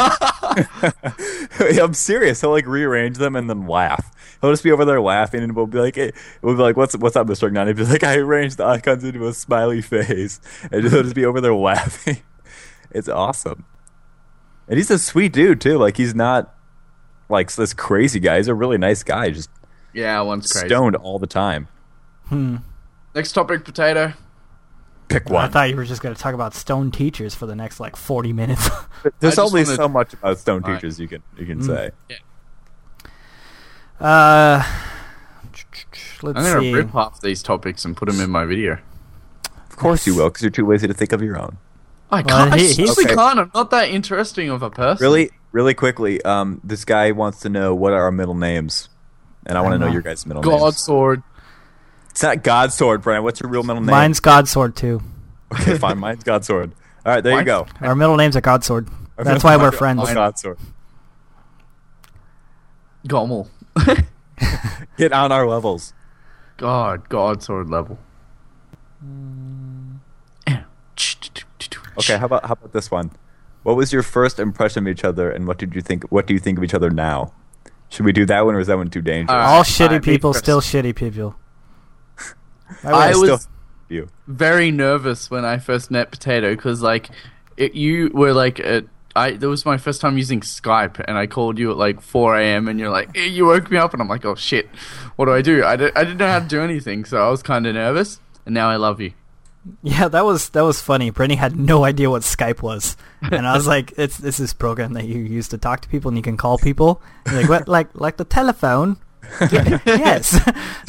I'm serious. He'll like rearrange them and then laugh. He'll just be over there laughing, and we'll be like, hey, "We'll be like, what's what's up, Mister Ignati?" He'll be like, "I arranged the icons into a smiley face," and he'll just be over there laughing. It's awesome, and he's a sweet dude too. Like he's not like this crazy guy. He's a really nice guy, just Yeah, one's crazy. stoned all the time. Hmm. Next topic, potato. Pick I one. thought you were just going to talk about stone teachers for the next like forty minutes. There's I just only wanted- so much about stone Right. teachers you can you can Mm. say. uh, let's I'm gonna see. rip off these topics and put them in my video. Of course you will, because you're too lazy to think of your own. I Well, can't. I he- he's- seriously Okay. can't. I'm not that interesting of a person. Really, really quickly, um, this guy wants to know what are our middle names, and I want to I know know. your guys' middle names. God sword. It's not Godsword, Brian. What's your real middle name? Mine's Godsword too. Okay, fine. Mine's Godsword. All right, there you Mine- go. Our middle names are Godsword. Our That's middle why we're names are friends. all Godsword. Gommel. Get on our levels. God, God sword level. Okay, how about how about this one? What was your first impression of each other, and what did you think? What do you think of each other now? Should we do that one, or is that one too dangerous? Uh, All I shitty mean, people, first- still shitty people. I still was you. very nervous when I first met Potato because, like, it, you were like, at, I that was my first time using Skype, and I called you at like four a.m. and you're like, hey, you woke me up, and I'm like, oh shit, what do I do? I, did, I didn't know how to do anything, so I was kind of nervous, and now I love you. Yeah, that was that was funny. Brittany had no idea what Skype was, and I was like, "It's this this program that you use to talk to people, and you can call people." And like, what? Like like the telephone? Yeah, yes.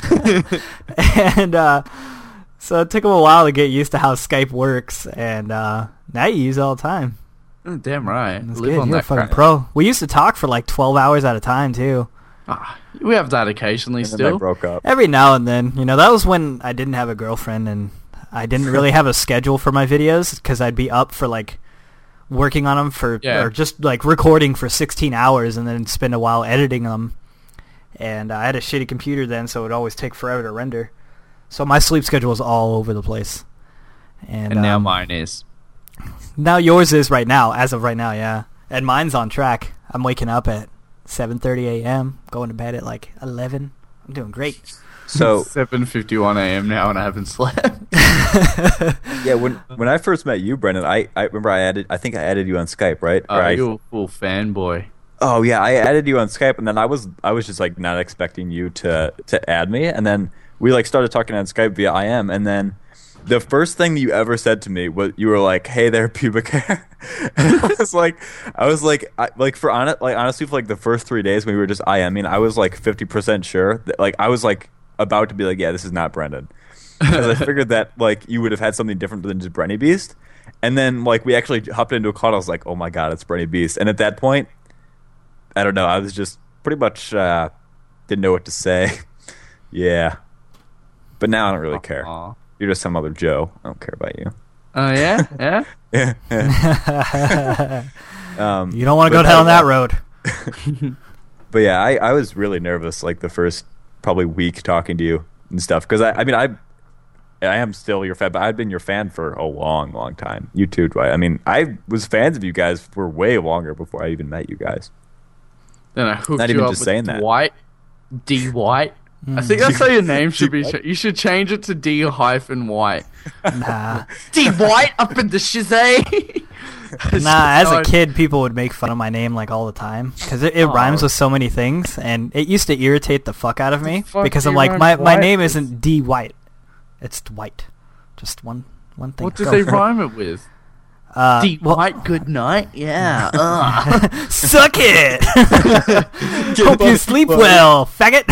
and uh, so it took him a while to get used to how Skype works, and uh, now you use it all the time. Oh, damn right. That's Live good. on You're a that fucking crap. pro. We used to talk for like twelve hours at a time too. Ah, we have that occasionally And then I still. broke up. Every now and then, you know, that was when I didn't have a girlfriend and I didn't really have a schedule for my videos because I'd be up for like working on them for Yeah. or just like recording for sixteen hours and then spend a while editing them. And I had a shitty computer then, so it would always take forever to render. So my sleep schedule was all over the place. And, And now um, mine is. now yours is right now, as of right now, yeah. And mine's on track. I'm waking up at seven thirty a.m., going to bed at like eleven. I'm doing great. So seven fifty-one a.m. now, and I haven't slept. yeah, when when I first met you, Brendan, I, I remember I added. I think I added you on Skype, right? Oh, Or I- you're a full fanboy. Oh yeah, I added you on Skype, and then I was I was just like not expecting you to to add me, and then we like started talking on Skype via I M, and then the first thing you ever said to me was you were like, "Hey there, pubic hair," and I was like, I was like, I, like for on like honestly for like the first three days when we were just I M, I mean, I was like fifty percent sure that like I was like about to be like, yeah, this is not Brendan, because I figured that like you would have had something different than just Brenny Beast, and then like we actually hopped into a call, and I was like, oh my god, it's Brenny Beast, and at that point. I don't know. I was just pretty much uh, didn't know what to say. Yeah, but now I don't really care. Aw. You're just some other Joe. I don't care about you. Oh, yeah? Yeah? Yeah. yeah. um, You don't want to but go down that- that road. but yeah, I, I was really nervous like the first probably week talking to you and stuff because I, I mean I I am still your fan, but I've been your fan for a long, long time. You too, Dwight. I mean, I was fans of you guys for way longer before I even met you guys. Then I hooked Not you even up just with saying that. Dwight. D. White. I think that's how your name should be. Ch- you should change it to D hyphen White. Nah. D White up in the shizay. Nah, as a God. kid, people would make fun of my name like all the time because it, it Aw. rhymes with so many things, and it used to irritate the fuck out of me fuck because do I'm you like, rhyme my my Dwight name with? isn't D White, it's Dwight, just one one thing. What did Go they for it. rhyme it with? Uh, D well, White, good night. Yeah. Ugh. suck it. Hope you sleep well, faggot.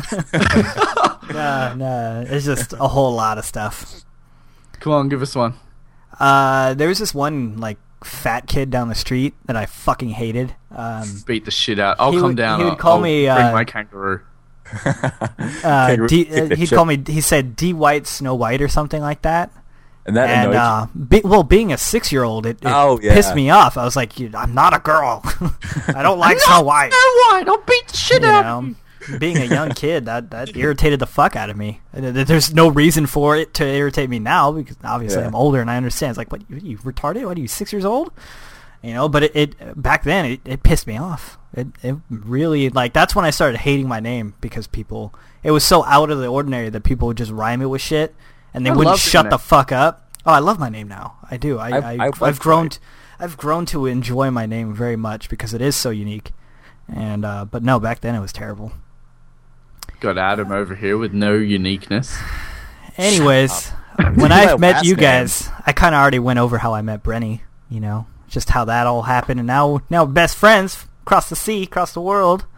Nah, nah, it's just a whole lot of stuff. Come on, give us one. Uh, there was this one like fat kid down the street that I fucking hated. Um, Beat the shit out. I'll He come would- down. he would I'll- call I'll me, Bring uh, my kangaroo. uh, Kangaroo D, kick uh, the he'd shit. call me. He said D White Snow White or something like that. And that And annoyed uh, be, well, being a six-year-old, it, it Oh, yeah. pissed me off. I was like, "You- I'm not a girl. I don't like Snow White. Snow White. I'll beat the shit You out know, of you. being a young kid, that that irritated the fuck out of me. And th- There's no reason for it to irritate me now because obviously Yeah. I'm older and I understand. It's like, what, you, you retarded? What are you, six years old? You know, but it, it back then it, it pissed me off. It it really like that's when I started hating my name because people it was so out of the ordinary that people would just rhyme it with shit and they I wouldn't love shut doing the it. fuck up. Oh, I love my name now. I do. I, I- I, I I've, love grown mine. t- I've grown to enjoy my name very much because it is so unique. And uh, but no, back then it was terrible. Got Adam over here with no uniqueness. Anyways, when My I met last you name. guys, I kind of already went over how I met Brenny, you know, just how that all happened, and now now we're best friends across the sea, across the world.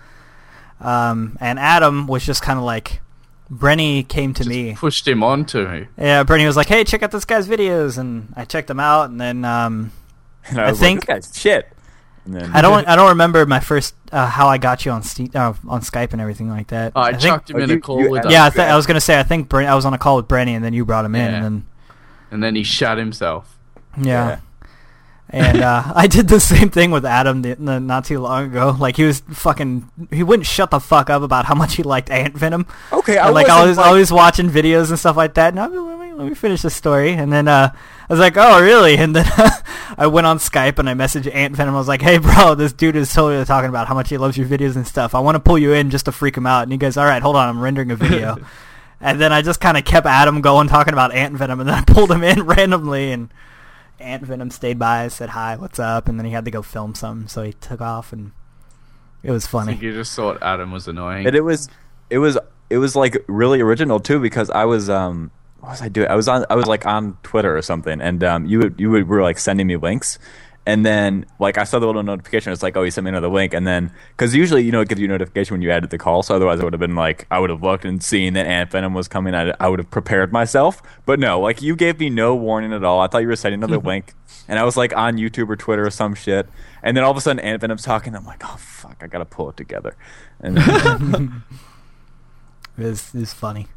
Um, and Adam was just kind of like, Brenny came to Just me. pushed him on to me. Yeah, Brenny was like, hey, check out this guy's videos, and I checked them out, and then um, And I I was think- like, this guy's shit. And then I don't I don't remember my first uh, how I got you on Ste- uh, on Skype and everything like that. Oh, I, I think, chucked him Oh, in you- a call you with asked- us. yeah, I, th- I was gonna say I think Bren- I was on a call with Brenny, and then you brought him in, Yeah. and then. And then he shot himself. Yeah. Yeah. And uh, I did the same thing with Adam the, the, not too long ago. Like he was fucking, he wouldn't shut the fuck up about how much he liked Ant Venom. Okay, I And, like I wasn't, was like- always watching videos and stuff like that. And I was, let me let me finish the story. And then uh, I was like, oh really? And then I went on Skype and I messaged Ant Venom. I was like, hey bro, this dude is totally talking about how much he loves your videos and stuff. I want to pull you in just to freak him out. And he goes, all right, hold on, I'm rendering a video. And then I just kind of kept Adam going talking about Ant Venom, and then I pulled him in randomly, and Ant Venom stayed by, said hi, what's up, and then he had to go film something, so he took off, and it was I funny. think you just thought Adam was annoying. And it was, it was, it was like really original too because I was, um, what was I doing? I was on, I was like on Twitter or something, and um, you would, you would, were like sending me links, and then like I saw the little notification. It's like, oh, you sent me another link, and then because usually you know it gives you a notification when you added the call. So otherwise, it would have been like I would have looked and seen that Ant Venom was coming. I, I would have prepared myself, but no, like you gave me no warning at all. I thought you were sending another link, and I was like on YouTube or Twitter or some shit, and then all of a sudden Ant Venom's talking. I'm like, oh fuck, I gotta pull it together, and then, It was, it was funny.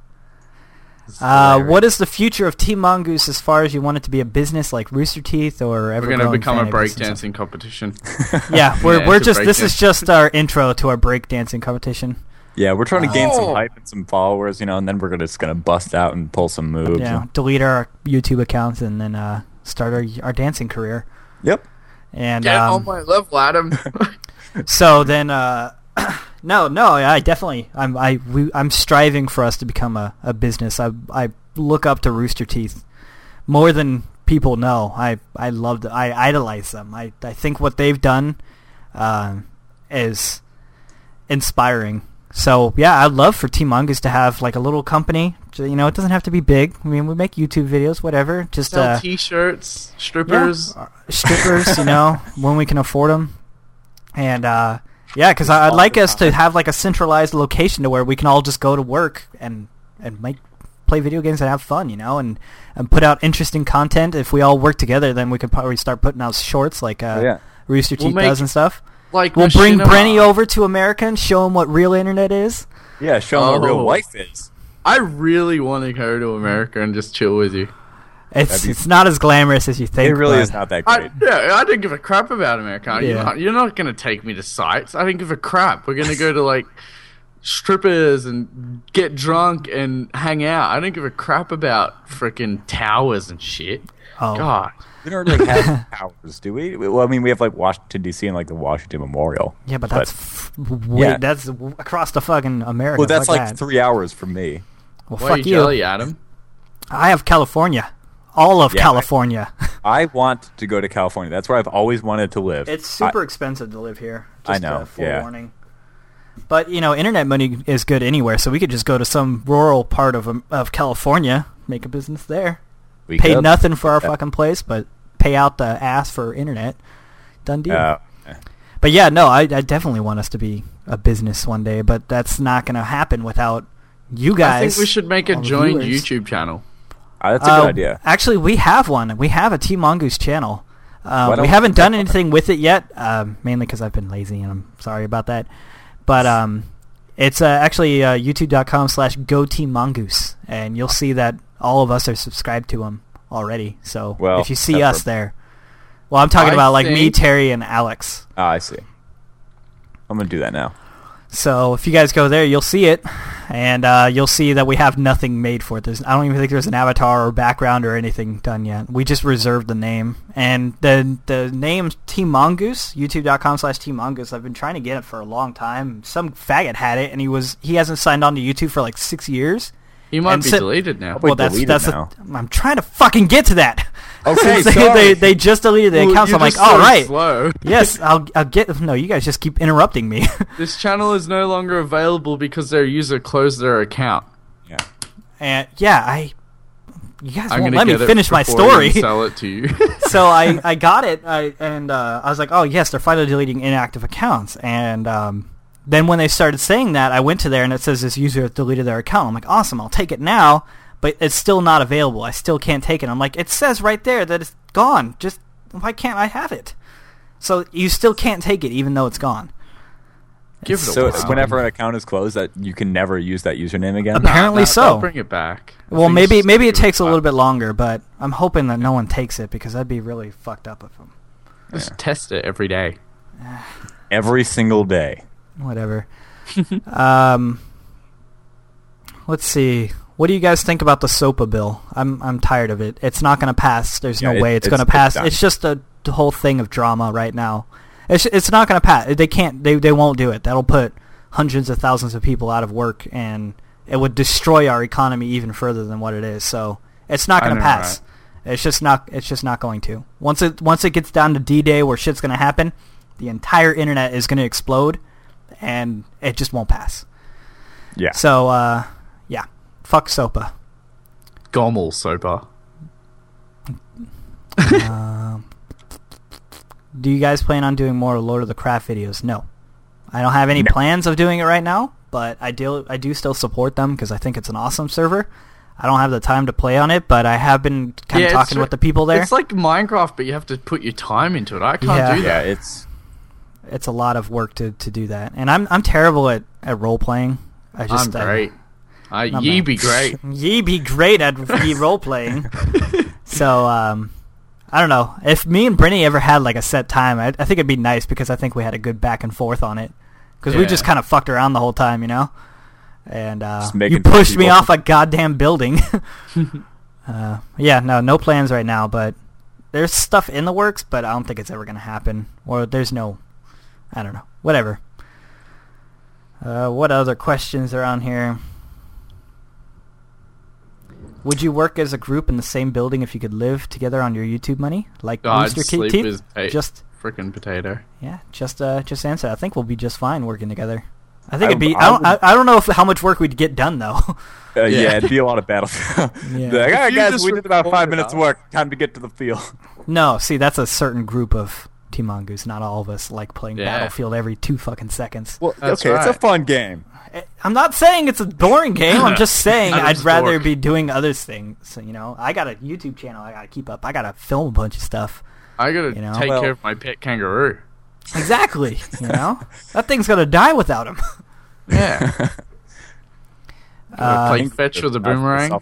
Uh, what is the future of Team Mongoose as far as you want it to be a business like Rooster Teeth or ever We're going to become a breakdancing competition. Yeah, we're Yeah, we're it's a just this breakdance. is just our intro to our breakdancing competition. yeah, we're trying to gain some Oh. hype and some followers, you know, and then we're gonna, just gonna bust out and pull some moves. Yeah, and- delete our YouTube accounts and then uh, start our our dancing career. Yep. And Get um, on my level, Adam. so then, uh, no, no, I definitely, I'm, I, we, I'm striving for us to become a, a business. I, I look up to Rooster Teeth more than people know. I, I love, the, I idolize them. I, I think what they've done, uh, is inspiring. So yeah, I'd love for Team Mongoose to have like a little company. You know, it doesn't have to be big. I mean, we make YouTube videos, whatever. Just Sell uh, t-shirts, strippers. yeah, strippers, you know, when we can afford them. And, uh, yeah, because I'd like us to have, like, a centralized location to where we can all just go to work and, and make play video games and have fun, you know, and, and put out interesting content. If we all work together, then we could probably start putting out shorts like uh, Oh, yeah. Rooster We'll Teeth make- does and stuff. Like We'll bring Machinima. Brenny over to America and show him what real internet is. Yeah, show them what Oh. real life is. I really want to go to America and just chill with you. It's That'd be- it's not as glamorous as you think. It really but- is not that I, great. yeah, I don't give a crap about America. You're Yeah. not, you're not going to take me to sites. I don't give a crap. We're going to go to, like, strippers and get drunk and hang out. I don't give a crap about freaking towers and shit. Oh. God. We don't really have powers, do we? Well, I mean, we have like Washington D C and like the Washington Memorial. Yeah, but But- that's f- way, Yeah. that's w- across the fucking America. Well, that's Fuck like that. three hours from me. Well, Why fuck are you you. jelly, Adam? I have California all of Yeah, California. I want to go to California. That's where I've always wanted to live. It's super I, expensive to live here. I Just know, a forewarning. yeah. But, you know, internet money is good anywhere, so we could just go to some rural part of um, of California, make a business there. we Pay could. nothing for our Yeah. fucking place, but pay out the ass for internet. Done deal. Uh, But yeah, no, I, I definitely want us to be a business one day, but that's not going to happen without you guys. I think we should make a all the joint viewers. YouTube channel. uh, that's a Uh, good idea. Actually, we have one. We have a Team Mongoose channel. Why Um, don't we we haven't get done one? anything with it yet, um, mainly because I've been lazy, and I'm sorry about that. But um, it's uh, actually uh, youtube.com slash go Team Mongoose, and you'll see that all of us are subscribed to them already. So Well, if you see that's us a- there, well, I'm talking I about like me, think- Terry, and Alex. Ah, I see. I'm gonna do that now. So if you guys go there, you'll see it, and uh, you'll see that we have nothing made for it. There's, I don't even think there's an avatar or background or anything done yet. We just reserved the name, and the the name Team Mongoose, youtube.com slash Team Mongoose. I've been trying to get it for a long time. Some faggot had it, and he was he hasn't signed on to YouTube for like six years. He might And be so- deleted now. Probably well, that's deleted that's. now. A, I'm trying to fucking get to that. Okay, they, sorry. they they just deleted the Well, account, so you're I'm like, just all so right, slow. yes, I'll I'll get. No, you guys just keep interrupting me. This channel is no longer available because their user closed their account. Yeah. And yeah, I. You guys I'm won't gonna let me get it finish my before I story. even sell it to you. So I, I got it, I, and uh, I was like, oh yes, they're finally deleting inactive accounts. And um, then when they started saying that, I went to there and it says this user has deleted their account. I'm like, awesome, I'll take it now, but it's still not available. I still can't take it. I'm like, it says right there that it's gone. Just why can't I have it? So you still can't take it even though it's gone. Give it a So while. whenever an account is closed, that you can never use that username again. Apparently Nah, so. they'll bring it back. I Well, think maybe it's maybe it just takes a give little it bit longer, but I'm hoping that no one takes it because that'd be really fucked up of them. Just test it every day. Every single day. Whatever. um, let's see. What do you guys think about the SOPA bill? I'm I'm tired of it. It's not going to pass. There's Yeah, no it- way it's, it's- going to it's pass. done. It's just a the whole thing of drama right now. It's it's not going to pass. They can't. They they won't do it. That'll put hundreds of thousands of people out of work, and it would destroy our economy even further than what it is. So it's not I going to know, pass. It's just not. It's just not going to. Once it once it gets down to D-Day where shit's going to happen, the entire internet is going to explode, and it just won't pass. Yeah. So uh, yeah, fuck SOPA. Gommel Sopa. um, do you guys plan on doing more Lord of the Craft videos? No, I don't have any No. plans of doing it right now, but I do. I do still support them because I think it's an awesome server. I don't have the time to play on it, but I have been kind Yeah, of it's talking re- with the people there. It's like Minecraft, but you have to put your time into it. I can't Yeah. do Yeah, that. it's It's a lot of work to, to do that, and I'm I'm terrible at, at role playing. I just I'm I- great. I, Not ye bad. be great. Ye be great at ye role playing. So um, I don't know if me and Brittany ever had like a set time. I, I think it'd be nice because I think we had a good back and forth on it because we Yeah. just kind of fucked around the whole time, you know. And uh, Just making you pushed me people- off a goddamn building. uh, yeah, no, no plans right now, but there's stuff in the works, but I don't think it's ever gonna happen. Or there's no, I don't know, whatever. Uh, what other questions are on here? Would you work as a group in the same building if you could live together on your YouTube money, like I'd Rooster sleep Teeth? with a Just frickin' potato. yeah, just uh, just answer. I think we'll be just fine working together. I think I- it'd be. I I don't. would- I, I don't know if how much work we'd get done though. uh, yeah. Yeah. it'd be a lot of battlefield. Yeah. Be like, all right, If you guys, just we did about five record minutes it of work. Time to get to the field. No, see, that's a certain group of Team Mongoose. Not all of us like playing Yeah. Battlefield every two fucking seconds. Well, That's okay, it's a right. fun game. I- I'm not saying it's a boring game. I'm just saying I'd Adam's rather dork. be doing other things. So, you know, I got a YouTube channel I got to keep up. I got to film a bunch of stuff. I gotta You know? take Well- care of my pet kangaroo. Exactly. You know, that thing's gonna die without him. Yeah. Uh, play fetch with a boomerang.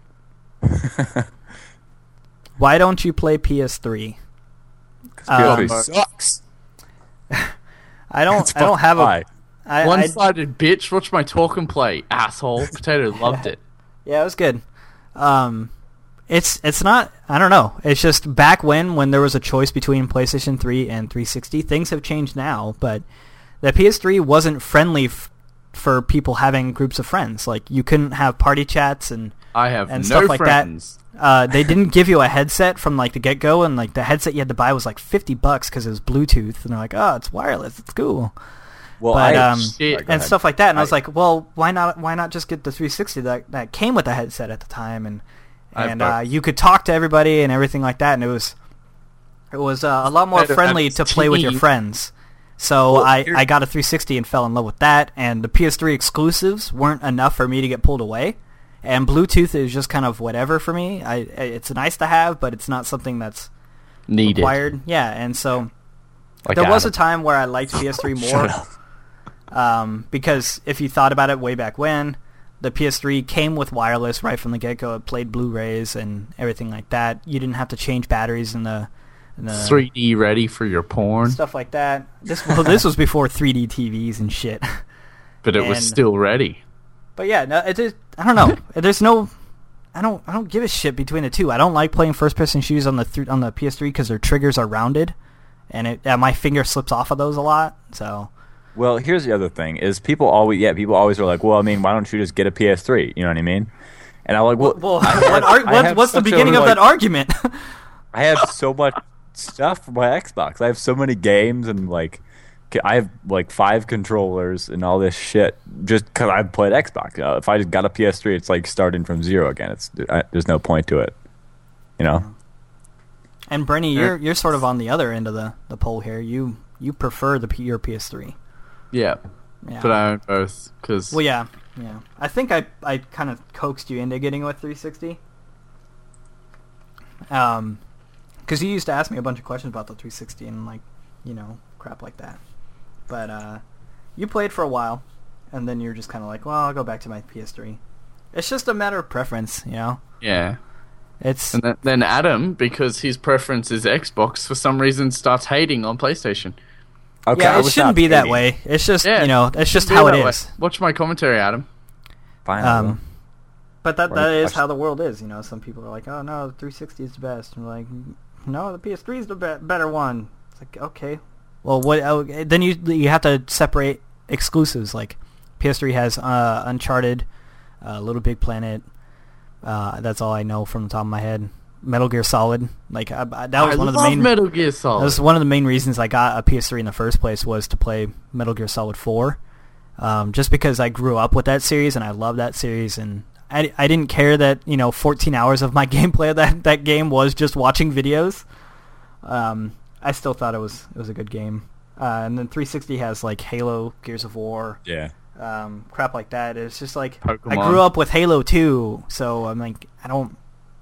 Why don't you play P S three? Um, P S three sucks. I don't. That's I don't have a. why. I, I, One-sided bitch. Watch my talk and play, asshole. Potato loved it. yeah, it was good. Um, it's it's not. I don't know. It's just back when when there was a choice between PlayStation three and three sixty. Things have changed now, but the P S three wasn't friendly f- for people having groups of friends. Like you couldn't have party chats and I have and no stuff like friends. that. Uh, they didn't give you a headset from like the get go, and like the headset you had to buy was like fifty bucks because it was Bluetooth, and they're like, oh, it's wireless, it's cool. Well, but, I, um, Shit. and stuff like that, and I, I was I- like, well, why not? Why not just get the three sixty that that came with the headset at the time, and I've and got- uh, you could talk to everybody and everything like that, and it was it was uh, a lot more Better friendly than to play with your T V. friends. So Well, I, here- I got a three sixty and fell in love with that, and the P S three exclusives weren't enough for me to get pulled away, and Bluetooth is just kind of whatever for me. I it's nice to have, but it's not something that's Needed. required. Yeah, and so like there was a Adam. time where I liked P S three more. Shut up. Um, because if you thought about it way back when, the P S three came with wireless right from the get-go. It played Blu-rays and everything like that. You didn't have to change batteries in the, in the three D ready for your porn, stuff like that. This well, this was before three D T Vs and shit. but it was and- still ready. But yeah, no, it is, I don't know. There's no, I don't, I don't give a shit between the two. I don't like playing first-person shooters on the th- on the P S three because their triggers are rounded, and it uh, my finger slips off of those a lot. So. Well, here's the other thing: is people always, yeah, people always are like, well, I mean, why don't you just get a P S three? You know what I mean? And I'm like, well, Well, I what have- ar- I what, have what's the such a, beginning of like- that argument? I have so much stuff for my Xbox. I have so many games and like, c- I have like five controllers and all this shit just because I've played Xbox. You know, if I just got a P S three, it's like starting from zero again. It's I, there's no point to it. You know. And Brenny, you're you're sort of on the other end of the, the poll here. You you prefer the P- your P S three. Yeah, Yeah. but I own both because well, yeah, yeah. I think I I kind of coaxed you into getting a three sixty. Um, because you used to ask me a bunch of questions about the three sixty and like, you know, crap like that. But uh, you played for a while, and then you're just kind of like, well, I'll go back to my P S three. It's just a matter of preference, you know. yeah. It's And then, then Adam, because his preference is Xbox, for some reason starts hating on PlayStation. Okay, yeah, I it was shouldn't not be that hating. way. It's just Yeah. you know, it's just Feel how that it way. is. Watch my commentary, Adam. Fine. Um, but that Or that is watch- how the world is. You know, some people are like, "Oh no, the three sixty is the best," and we're like, "No, the P S three is the be- better one." It's like, okay, well, what? Oh, then you you have to separate exclusives. Like P S three has uh, Uncharted, uh, Little Big Planet. Uh, that's all I know from the top of my head. Metal Gear Solid. Like I, I, that was I one of the love main. Metal Gear Solid. That was one of the main reasons I got a P S three in the first place was to play Metal Gear Solid four. Um, just because I grew up with that series and I love that series, and I, I didn't care that, you know, fourteen hours of my gameplay of that, that game was just watching videos. Um, I still thought it was it was a good game. Uh, and then three sixty has like Halo, Gears of War, Yeah. um, crap like that. It's just like I Pokemon. grew up with Halo two, so I'm like I don't.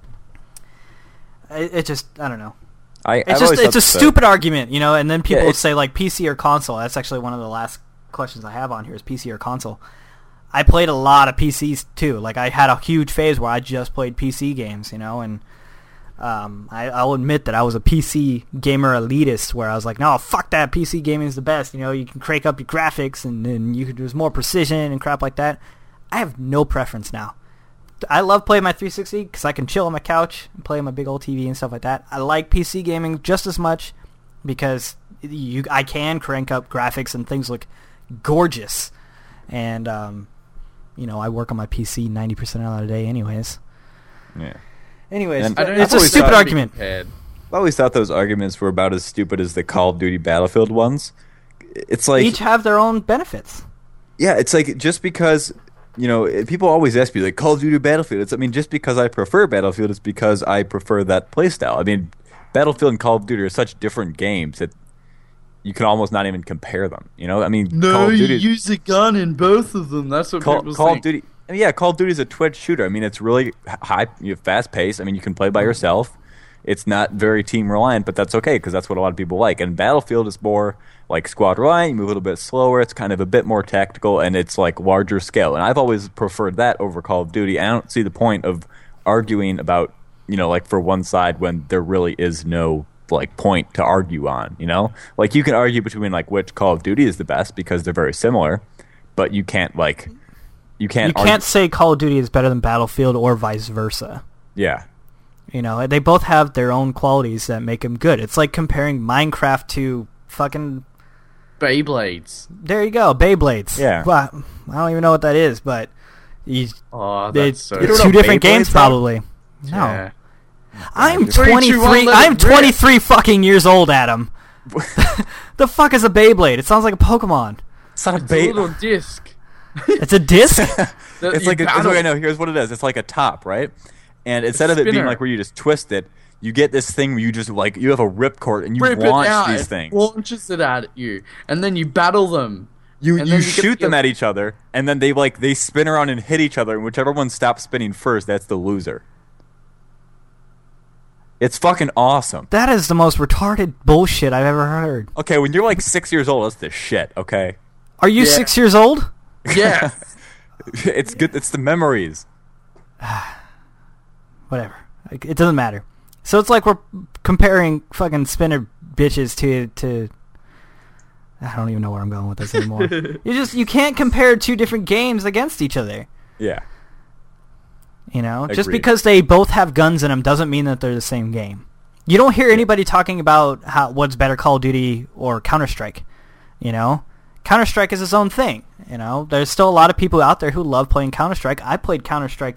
It, it just I don't know. I, It's I've just always it's a thought that- stupid argument, you know. And then people Yeah, would it's- say like P C or console. That's actually one of the last questions I have on here is P C or console. I played a lot of P Cs too. Like I had a huge phase where I just played P C games, you know, and um, I, I'll admit that I was a P C gamer elitist where I was like, no, fuck that, P C gaming is the best. You know, you can crank up your graphics and then you can there's more precision and crap like that. I have no preference now. I love playing my three sixty because I can chill on my couch and play on my big old T V and stuff like that. I like P C gaming just as much because you I can crank up graphics and things look gorgeous. And, um, you know, I work on my P C ninety percent of the day anyways. Yeah. Anyways, And I don't- it's I've a always stupid thought it'd be argument. compared. I always thought those arguments were about as stupid as the Call of Duty Battlefield ones. It's like Each have their own benefits. yeah, it's like just because you know eh, people always ask me like Call of Duty Battlefield. It's I mean just because I prefer Battlefield, it's because I prefer that playstyle. I mean, Battlefield and Call of Duty are such different games that you can almost not even compare them. You know, I mean, Call No, of you Duty, use a gun in both of them. That's what Call, people Call think. of Duty. I mean, yeah, Call of Duty is a twitch shooter. I mean, it's really h- high, you fast paced. I mean, you can play by yourself. It's not very team reliant, but that's okay because that's what a lot of people like. And Battlefield is more like squad reliant. You move a little bit slower. It's kind of a bit more tactical, and it's like larger scale. And I've always preferred that over Call of Duty. I don't see the point of arguing about you know like for one side when there really is no like point to argue on. You know, like you can argue between like which Call of Duty is the best because they're very similar, but you can't like you can't You argue- can't say Call of Duty is better than Battlefield or vice versa. yeah. You know, they both have their own qualities that make them good. It's like comparing Minecraft to fucking... Beyblades. There you go, Beyblades. Yeah. Well, I don't even know what that is, but You, Oh, that's it's so. You don't two know different Beyblades, games, bro? probably. No. Yeah. I'm Three, two, one, twenty-three. let I'm it rip. twenty-three fucking years old, Adam. The fuck is a Beyblade? It sounds like a Pokemon. It's not a It's a bait. little disc. It's a disc. that It's you like a, it's battle. okay, no, here's what it is. It's like a top, right? And instead of it being spinner. like where you just twist it, you get this thing where you just like you have a ripcord and you Rip it launch out, these it things. launches it at you, and then you battle them. You and you then you get shoot the- them at each other, and then they like they spin around and hit each other, and whichever one stops spinning first, that's the loser. It's fucking awesome. That is the most retarded bullshit I've ever heard. Okay, when you're like six years old, that's the shit. Okay, Are you Yeah. six years old? Yeah. it's good. It's the memories. Whatever. Like, it doesn't matter. So it's like we're comparing fucking spinner bitches to to. I don't even know where I'm going with this anymore. you just you can't compare two different games against each other. Yeah. You know, just Agreed. because they both have guns in them doesn't mean that they're the same game. You don't hear anybody talking about how what's better, Call of Duty or Counter Strike. You know, Counter Strike is its own thing. You know, there's still a lot of people out there who love playing Counter Strike. I played Counter Strike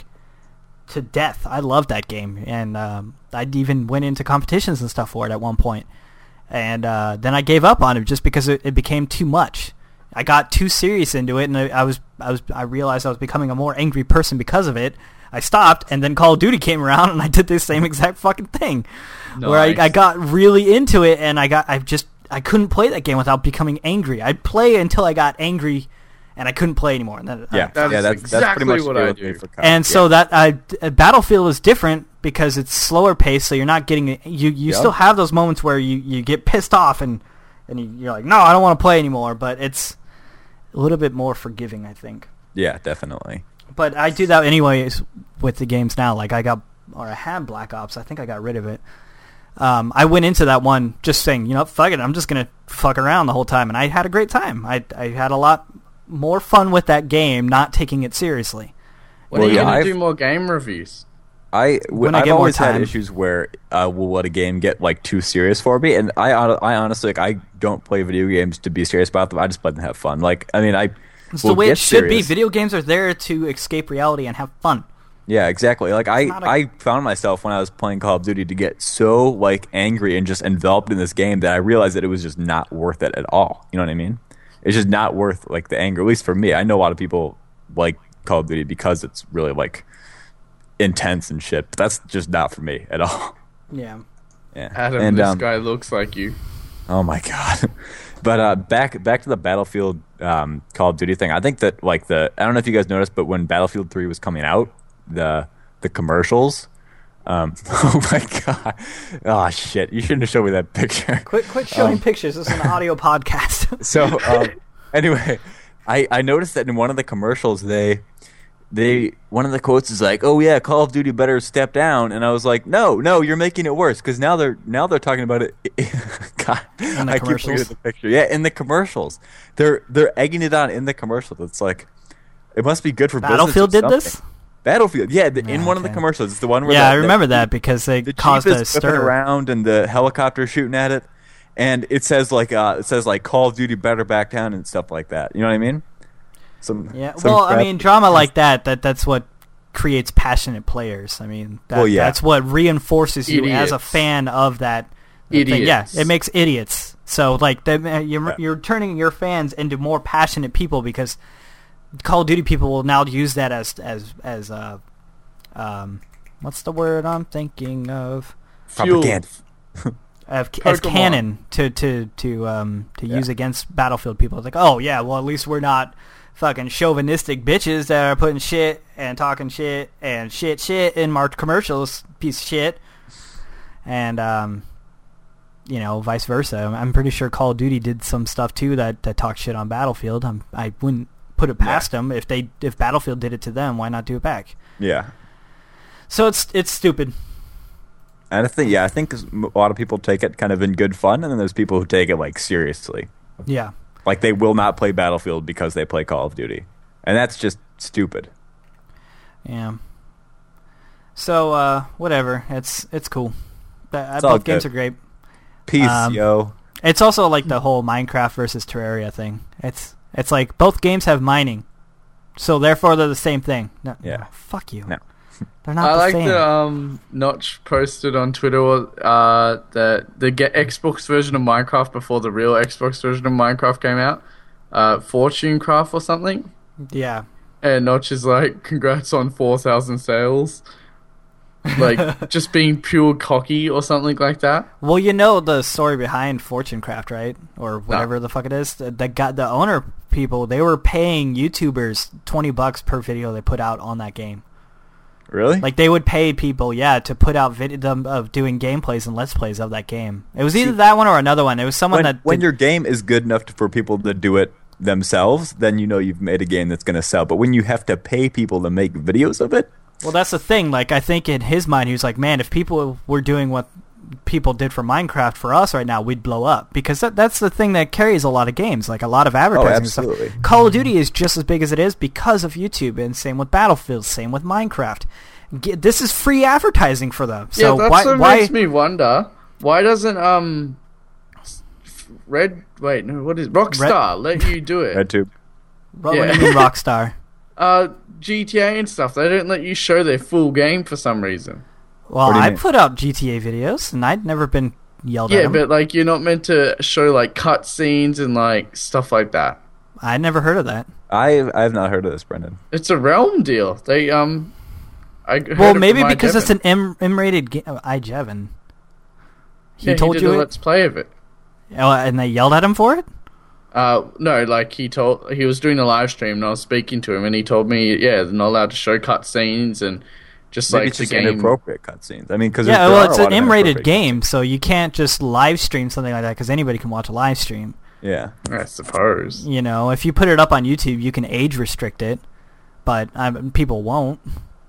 to death. I loved that game, and um, I even went into competitions and stuff for it at one point. And uh, then I gave up on it just because it, it became too much. I got too serious into it, and I, I was I was I realized I was becoming a more angry person because of it. I stopped, and then Call of Duty came around, and I did the same exact fucking thing, where I, Nice. I got really into it, and I got I just I couldn't play that game without becoming angry. I'd play until I got angry, and I couldn't play anymore. And then, Yeah, That yeah, is that's, that's exactly pretty much what the I deal with do. me for COD. and Yeah. so that I, uh, Battlefield is different because it's slower paced, so you're not getting you. You Yeah. still have those moments where you, you get pissed off and and you, you're like, no, I don't want to play anymore. But it's a little bit more forgiving, I think. yeah, definitely. But I do that anyways with the games now. Like I got or I had Black Ops. I think I got rid of it. Um, I went into that one just saying, you know, fuck it, I'm just gonna fuck around the whole time, and I had a great time. I I had a lot more fun with that game, not taking it seriously. When Well, are you yeah, gonna I've- do more game reviews? I When I I've get more always had time. issues where I will let a game get like too serious for me, and I hon- I honestly like I don't play video games to be serious about them. I just play them to have fun. Like I mean, I It's will the way get it should be. serious. Video games are there to escape reality and have fun. Yeah, exactly. Like I, not a- I found myself when I was playing Call of Duty to get so like angry and just enveloped in this game that I realized that it was just not worth it at all. You know what I mean? It's just not worth like the anger. At least for me, I know a lot of people like Call of Duty because it's really like intense and shit. But that's just not for me at all. Yeah. Yeah. Adam, and, this um, guy looks like you. Oh my god! But uh, back back to the Battlefield um, Call of Duty thing. I think that like the I don't know if you guys noticed, but when Battlefield three was coming out, the the commercials. Um, oh my god! Oh shit! You shouldn't have showed me that picture. Quit quit showing Um, pictures. This is an audio podcast. So um, anyway, I I noticed that in one of the commercials they. They one of the quotes is like, "Oh yeah, Call of Duty better step down," and I was like, "No, no, you're making it worse because now they're now they're talking about it." God, In the I keep looking commercials? at the picture. Yeah, in the commercials, they're they're egging it on in the commercials. It's like it must be good for Battlefield business or did this? something. Battlefield, yeah, the, in Yeah, one of the okay. commercials, it's the one where Yeah, the, I remember the, that because they the caused Jeep a is whipping stir. around and the helicopter shooting at it, and it says like uh, it says like Call of Duty better back down and stuff like that. You know what I mean? Some Yeah. some Well, I crap- mean, drama like that that that's what creates passionate players. I mean, that, Well, yeah. that's what reinforces you as a Idiots. fan of that thing. Yeah, Idiots. it makes idiots. So like the, you're Yeah. you're turning your fans into more passionate people because Call of Duty people will now use that as as as uh um what's the word I'm thinking of Fuel. propaganda. of as Pokemon. canon to to to um to Yeah. use against Battlefield people. It's like, oh yeah, well at least we're not fucking chauvinistic bitches that are putting shit and talking shit and shit shit in our commercials, piece of shit. And um you know, vice versa. I'm- I'm pretty sure Call of Duty did some stuff too that that talked shit on Battlefield. I'm, I wouldn't put it past them if they if Battlefield did it to them. Why not do it back? Yeah. So it's it's stupid. And I think, yeah, I think a lot of people take it kind of in good fun, and then there's people who take it like seriously. Yeah. Like they will not play Battlefield because they play Call of Duty, and that's just stupid. Yeah. So uh, whatever. It's it's cool. But, uh, It's all both games good. are great. Peace, Um, yo. It's also like the whole Minecraft versus Terraria thing. It's it's like both games have mining. So therefore, they're the same thing. No, Yeah. no, fuck you. No. They're not I the like same. the um, Notch posted on Twitter uh, that the get Xbox version of Minecraft before the real Xbox version of Minecraft came out, uh, Fortune Craft or something. Yeah. And Notch is like, "Congrats on four thousand sales." Like just being pure cocky or something like that. Well, you know the story behind Fortune Craft, right? Or whatever the fuck it is. The, the guy, the owner people, they were paying YouTubers twenty bucks per video they put out on that game. Really? Like they would pay people, yeah, to put out vid- them of doing gameplays and let's plays of that game. It was either that one or another one. It was someone when, that when did, your game is good enough to, for people to do it themselves, then you know you've made a game that's going to sell. But when you have to pay people to make videos of it, well, that's the thing. Like I think in his mind, he was like, man, if people were doing what people did for Minecraft for us right now, we'd blow up, because that, that's the thing that carries a lot of games, like a lot of advertising and absolutely. stuff. Call of Duty is just as big as it is because of YouTube, and same with Battlefield, same with Minecraft. Get, this is free advertising for them. So yeah, that's why, what why makes me wonder. Why doesn't um, Red? Wait, no. What is Rockstar let you do it? RedTube. what do yeah. you mean Rockstar? Uh, G T A and stuff. They don't let you show their full game for some reason. Well, What do you I mean? put out G T A videos, and I'd never been yelled at Yeah, them. but like you're not meant to show like cutscenes and like stuff like that. I never heard of that. I I have not heard of this, Brendan. It's a Realm deal. They um, I heard Well, it maybe from because it's iJevon. an M M-rated game. Oh, iJevon. He yeah, told he did you a it? let's play of it. Oh, and they yelled at him for it? Uh, no, like he told he was doing a live stream and I was speaking to him and he told me, yeah, they're not allowed to show cutscenes and just Maybe like it's the just game. inappropriate cutscenes. I mean, because Yeah, well, it's an M-rated game, so you can't just live stream something like that, because anybody can watch a live stream. Yeah. I suppose. You know, if you put it up on YouTube, you can age restrict it, but um, people won't.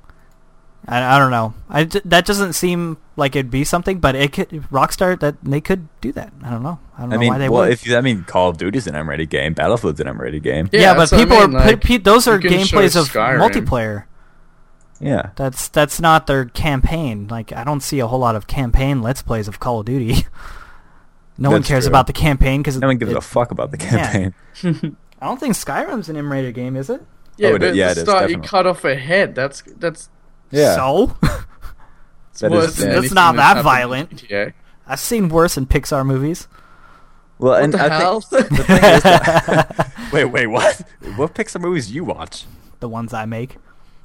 I, I don't know. I, that doesn't seem like it'd be something, but it could. Rockstar, that they could do that. I don't know. I don't I know mean, why they well, would. if you, I mean, Call of Duty's an M-rated game, Battlefield's an M-rated game. yeah, but that's what I people mean, are like, pe- those are you can show gameplays of Skyrim. multiplayer. Yeah. That's that's not their campaign. Like I don't see a whole lot of campaign let's plays of Call of Duty. No one That's cares true. about the campaign because No one gives a fuck about the campaign. I don't think Skyrim's an M-rated game, is it? Yeah, Oh, it but is- yeah, at it the is, start you definitely. cut off a head. That's that's Yeah. So That worse is than bad. That's anything not that's that happened in violent. G T A. I've seen worse in Pixar movies. Well, What and the I hell? think the thing is that, wait, wait, what? What Pixar movies do you watch? The ones I make.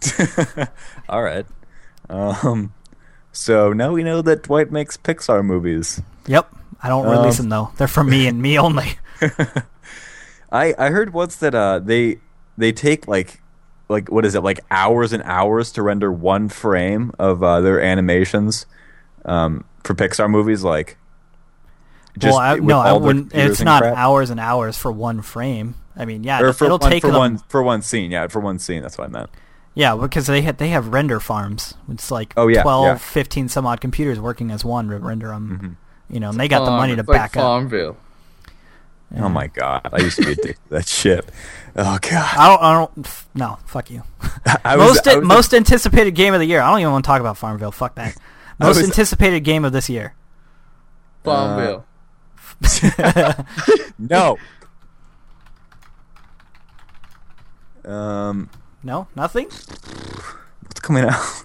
All right. Um. So now we know that Dwight makes Pixar movies. Yep. I don't release Um, them though. They're for me and me only. I I heard once that uh they they take like like what is it like hours and hours to render one frame of uh, their animations um for Pixar movies like well, I, with no, I all their wouldn't. computers It's and not crap? hours and hours for one frame. I mean, yeah, or for it'll one, take for them. one for one scene. Yeah, for one scene. That's what I meant. Yeah, because they ha- they have render farms. It's like Oh, yeah, twelve, yeah. fifteen some odd computers working as one to render them. Mm-hmm. You know, and they got the Farm, money to it's like back up. Farmville. Yeah. Oh my god, I used to be addicted to that shit. Oh god. I don't. I don't. f- No, fuck you. I was, most I was- most anticipated game of the year. I don't even want to talk about Farmville. Fuck that. I Most was- anticipated game of this year. Farmville. no. Um, No, nothing. what's coming out?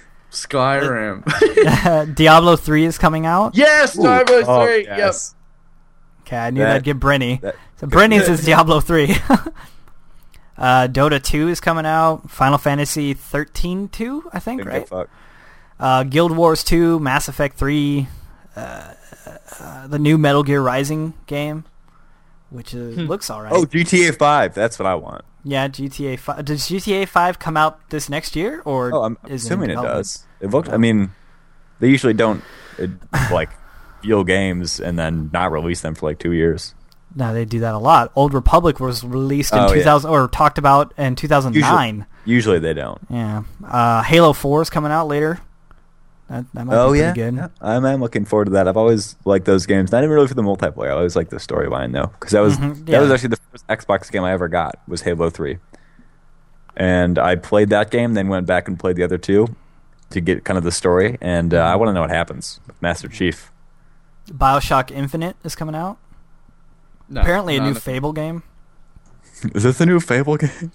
Skyrim. Diablo three is coming out. yes, Ooh, Diablo oh, three. yes. Okay, I knew That- that, would get Brenny. that- So Brenny's is Diablo three. uh, Dota two is coming out. Final Fantasy thirteen two, I think, Didn't right? give a fuck. Uh, Guild Wars two, Mass Effect three, uh, uh, the new Metal Gear Rising game, which is, looks alright. Oh, G T A five. That's what I want. Yeah, G T A five. Does G T A five come out this next year, or Oh, I'm is assuming in it development? does. It looked. I mean, they usually don't uh, like feel games and then not release them for like two years. No, they do that a lot. Old Republic was released in Oh, yeah. two thousand, or talked about in two thousand nine. Usually they don't. Yeah. Uh, Halo four is coming out later. That, that might Oh be yeah, pretty good. yeah. I'm, I'm looking forward to that. I've always liked those games. Not even really for the multiplayer. I always liked the storyline though, because that was Mhm, that yeah. was actually the first Xbox game I ever got was Halo three, and I played that game, then went back and played the other two to get kind of the story. And uh, I want to know what happens with Master Chief. Bioshock Infinite is coming out. No, Apparently a none new of- Fable game. Is this the new Fable game?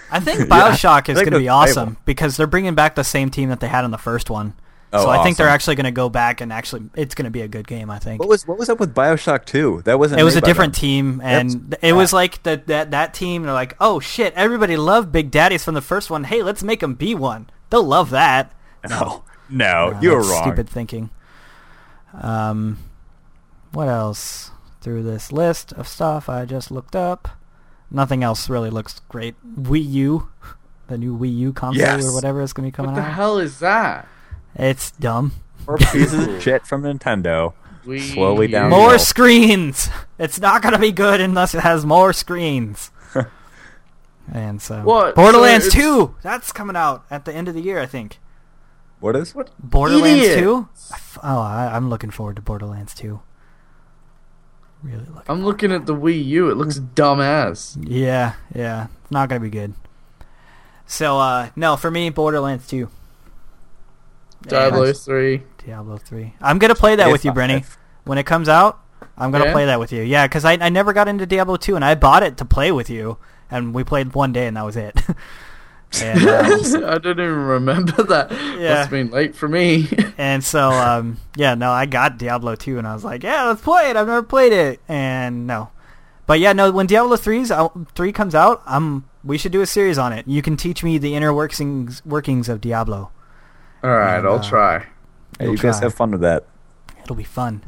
I think Bioshock Yeah, is I think going to be it's awesome playable. because they're bringing back the same team that they had in the first one. Oh, so I think they're awesome. actually going to go back and actually, it's going to be a good game. I think What was what was up with Bioshock two? That wasn't. it was a made by different them. team, and That's it was bad. like the, that that team. They're like, oh shit, everybody loved Big Daddies from the first one. Hey, let's make them be one. They'll love that. No, no, Uh, you were that's wrong. Stupid thinking. Um, what else through this list of stuff I just looked up? Nothing else really looks great. Wii U, the new Wii U console Yes. or whatever is going to be coming What the out. hell is that? It's dumb. More pieces of shit from Nintendo. We Slowly down. More Unreal. screens. It's not going to be good unless it has more screens. And so, What? Borderlands So it's- two. That's coming out at the end of the year, I think. What is? What? Borderlands Idiot. two. Oh, I, I'm looking forward to Borderlands two. Really looking. I'm looking at the Wii U. It looks dumbass. Yeah, yeah. It's not going to be good. So, uh, no, for me, Borderlands two. Diablo And three. Diablo three. I'm going to play that with you, Brenny. When it comes out, I'm going to Yeah? play that with you. Yeah, because I, I never got into Diablo two, and I bought it to play with you, and we played one day, and that was it. and, um, I don't even remember that. Yeah. Must have been late for me. and so, um, yeah, no, I got Diablo two, and I was like, yeah, let's play it. I've never played it. And no. But yeah, no, when Diablo three's out, three comes out, um, we should do a series on it. You can teach me the inner workings, workings of Diablo. All right, And, I'll uh, try. Hey, You'll you guys try. have fun with that. It'll be fun.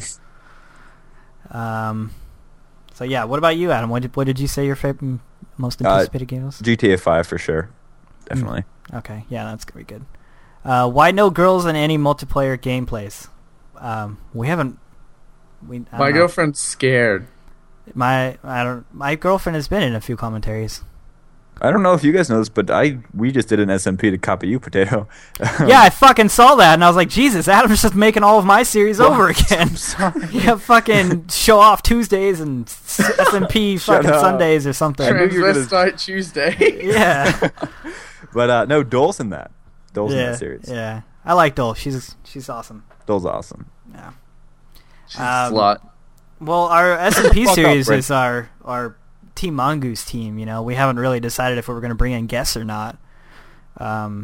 Um, so yeah, what about you, Adam? What did, what did you say your favorite, most Uh, anticipated game was? G T A five for sure. Definitely. Okay, yeah, that's gonna be good. Uh, why no girls in any multiplayer gameplays? Um, we haven't. We I My don't know. girlfriend's scared. My I don't. My girlfriend has been in a few commentaries. I don't know if you guys know this, but I we just did an S M P to copy you, Potato. Yeah, I fucking saw that, and I was like, Jesus, Adam's just making all of my series over again. I'm sorry. Yeah, fucking show off Tuesdays and S M P Shut fucking up. Sundays or something. I knew you were gonna- Transvestite Tuesday. Yeah, But uh, no, Dole's in that. Dole's in yeah, that series. yeah. I like Dole. She's she's awesome. Dole's awesome. Yeah. She's Um, a slut. Well, our S and P Fuck off, series Brent. is our our Team Mongoose team. You know, we haven't really decided if we were going to bring in guests or not. Um,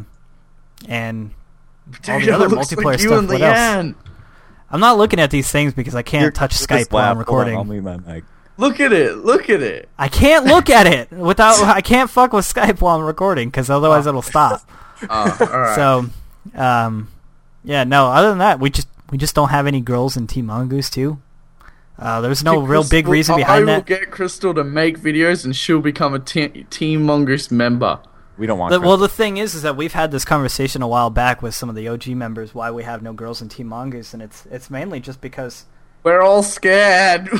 and all the Potato other looks multiplayer like you stuff. and What else? Leanne. I'm not looking at these things because I can't Here, touch just Skype while laugh. I'm Hold on, recording. I'll mute my mic. Look at it. Look at it. I can't look at it without. I can't fuck with Skype while I'm recording because otherwise it'll stop. Oh, all right. So, um, yeah, no. Other than that, we just we just don't have any girls in Team Mongoose too. Uh, there's no Get real big Crystal- reason I behind will that. get Crystal to make videos, and she'll become a te- Team Mongoose member. We don't want. The, well, Chris- the thing is, is that we've had this conversation a while back with some of the O G members why we have no girls in Team Mongoose, and it's it's mainly just because We're all scared.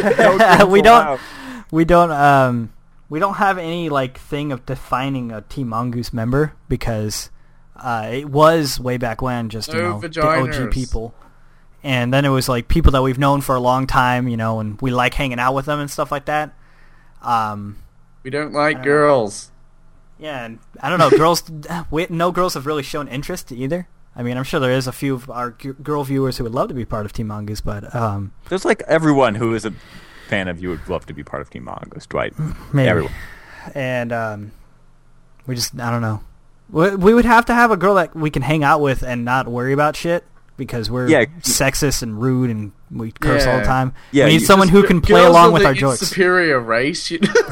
we don't we don't um we don't have any like thing of defining a Team Mongoose member because uh, it was way back when just you No know the O G vaginas. people, and then it was like people that we've known for a long time, you know, and we like hanging out with them and stuff like that. Um, We don't like I don't know. girls. Yeah, and I don't know, girls. we, no girls have really shown interest either. I mean, I'm sure there is a few of our g- girl viewers who would love to be part of Team Mongoose, but um, There's like everyone who is a fan of you would love to be part of Team Mongoose, Dwight. maybe. Everyone. And um, we just, I don't know. We, we would have to have a girl that we can hang out with and not worry about shit because we're Yeah. sexist and rude and we curse all the Yeah. time. Yeah, we need you- someone who can play Girls along are with the our jokes. superior race. You know?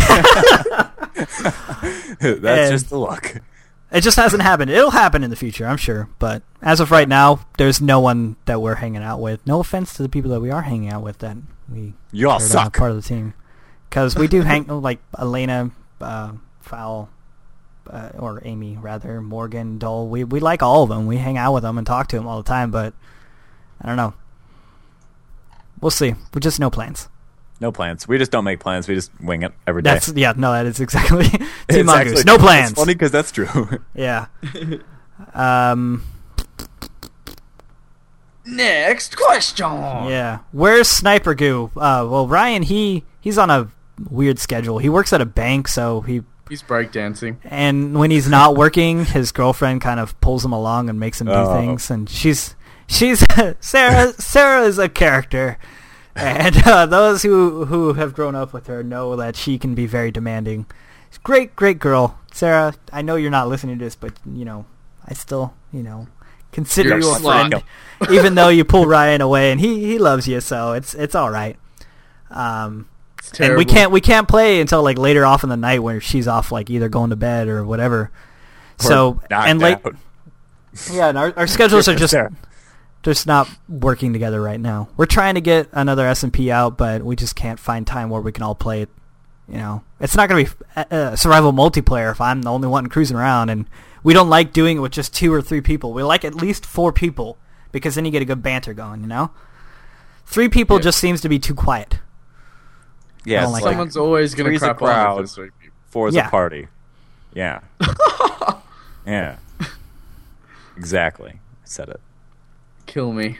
That's And- just the look. It just hasn't happened. It'll happen in the future, I'm sure. But as of right now, there's no one that we're hanging out with. No offense to the people that we are hanging out with that we Y'all are not suck. part of the team. Because we do hang like Elena, uh, Fowl, uh, or Amy rather, Morgan, Dole. We we like all of them. We hang out with them and talk to them all the time. But I don't know. We'll see. We're just no plans. No plans. We just don't make plans. We just wing it every day. That's yeah. No, that is exactly Team It's Mongoose. actually- No plans. It's funny because that's true. Yeah. Um. Next question. Yeah. Where's Sniper Goo? Uh, well, Ryan, he he's on a weird schedule. He works at a bank, so he He's breakdancing. and when he's not working, his girlfriend kind of pulls him along and makes him do Oh. things. And she's she's Sarah. Sarah is a character, and uh, those who who have grown up with her know that she can be very demanding. great, great girl. Sarah, I know you're not listening to this, but, you know, I still, you know, consider You're you a a slut. friend, even though you pull Ryan away, and he, he loves you, so it's it's all right. Um, It's and we terrible. can't we can't play until like later off in the night when she's off, like either going to bed or whatever. Or So knocked and late, out. yeah, and our our schedules are just Sarah. just not working together right now. We're trying to get another S M P out, but we just can't find time where we can all play it. You know, it's not going to be uh, survival multiplayer if I'm the only one cruising around, and we don't like doing it with just two or three people. We like at least four people because then you get a good banter going, you know? Three people Yeah. just seems to be too quiet. Yeah, I don't it's like like Someone's always going to three's a crap on crowd. if it's people. four's Yeah. a party. Yeah. Yeah. Exactly. I said it. Kill me.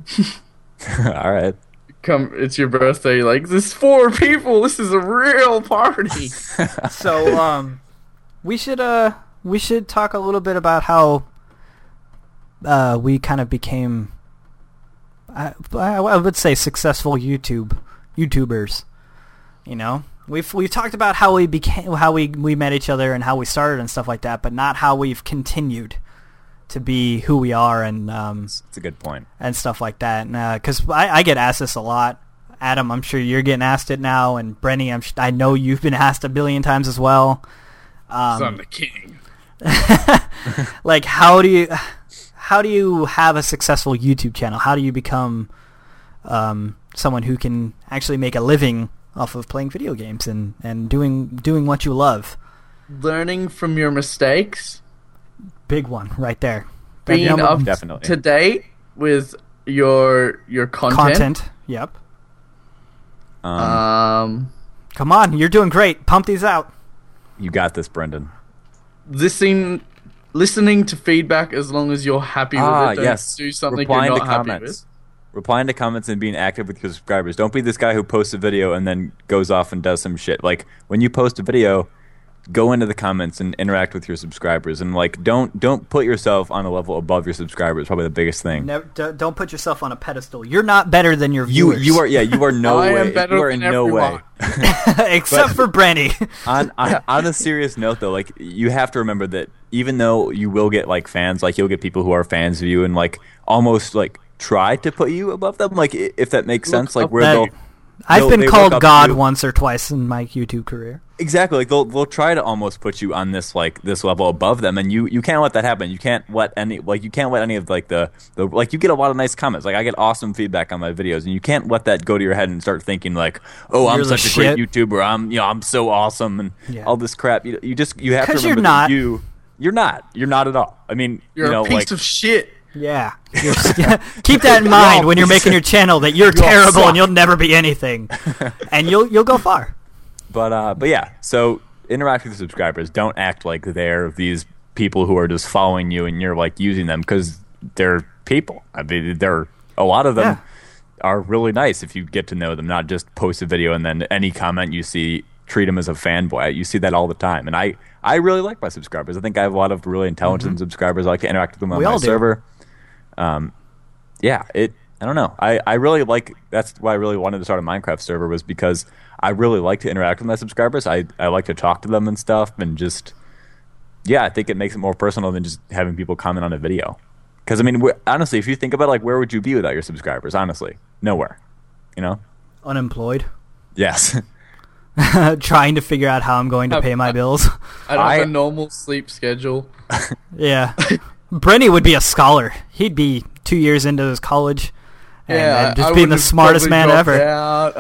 All right. Come, it's your birthday. Like, this four people. This is a real party. So, um, we should uh we should talk a little bit about how uh we kind of became I I would say successful YouTube YouTubers. You know, we've we've talked about how we became how we we met each other and how we started and stuff like that, but not how we've continued to be who we are and um It's a good point. and stuff like that. Because I, I get asked this a lot. Adam, I'm sure you're getting asked it now, and Brenny, I'm sh- I know you've been asked a billion times as well. I'm Um, the king. like, how do you how do you have a successful YouTube channel? How do you become um, someone who can actually make a living off of playing video games and, and doing doing what you love? Learning from your mistakes. Big one right there. Being Number- up Definitely. to date with your your content. content. Yep. Um, Um, Come on, you're doing great. Pump these out. you got this, Brendan. listening, listening to feedback as long as you're happy with Ah, it. Don't yes. do something Replying you're to not happy comments. with. Replying to comments and being active with your subscribers. Don't be this guy who posts a video and then goes off and does some shit. Like, when you post a video, go into the comments and interact with your subscribers. And, like, don't don't put yourself on a level above your subscribers. Probably the biggest thing. Never, d- don't put yourself on a pedestal. You're not better than your You viewers. you are yeah you are no I way am better you are in than no way. everyone. except for Brenny. on, on on a serious note though, like, you have to remember that even though you will get like fans, like, you'll get people who are fans of you and like almost like try to put you above them, like, i- if that makes Look sense, like up where that- they'll I've they'll- been they look called up to God you. once or twice in my YouTube career. Exactly, like they'll they'll try to almost put you on this like this level above them, and you, you can't let that happen. You can't let any like you can't let any of like the, the like you get a lot of nice comments. Like, I get awesome feedback on my videos, and you can't let that go to your head and start thinking like, oh, I'm You're the such a great shit. YouTuber. I'm you know I'm so awesome and Yeah. all this crap. You, you just you have to 'Cause remember you're not. that you you're not you're not at all. I mean, You're you know, a piece like, of shit. Yeah. You're, keep that in mind when you're making your channel that you're terrible suck. and you'll never be anything. And you'll you'll go far. But uh, but yeah, so interact with the subscribers. Don't act like they're these people who are just following you and you're like using them, because they're people. I mean, they're a lot of them Yeah. are really nice if you get to know them. Not just post a video and then any comment you see, treat them as a fanboy. You see that all the time, and I I really like my subscribers. I think I have a lot of really intelligent subscribers. I like to interact with them on We my all do. server. Um, yeah, it. I don't know. I, I really like. That's why I really wanted to start a Minecraft server, was because I really like to interact with my subscribers. I I like to talk to them and stuff, and just yeah, I think it makes it more personal than just having people comment on a video. Because I mean, we- honestly, if you think about it, like, where would you be without your subscribers? Honestly, nowhere. You know? Unemployed. Yes. Trying to figure out how I'm going to pay my bills. I don't I- have a normal sleep schedule. Yeah. Brenny would be a scholar. He'd be two years into his college. And, Yeah, and just I being the would've smartest probably man dropped ever. out,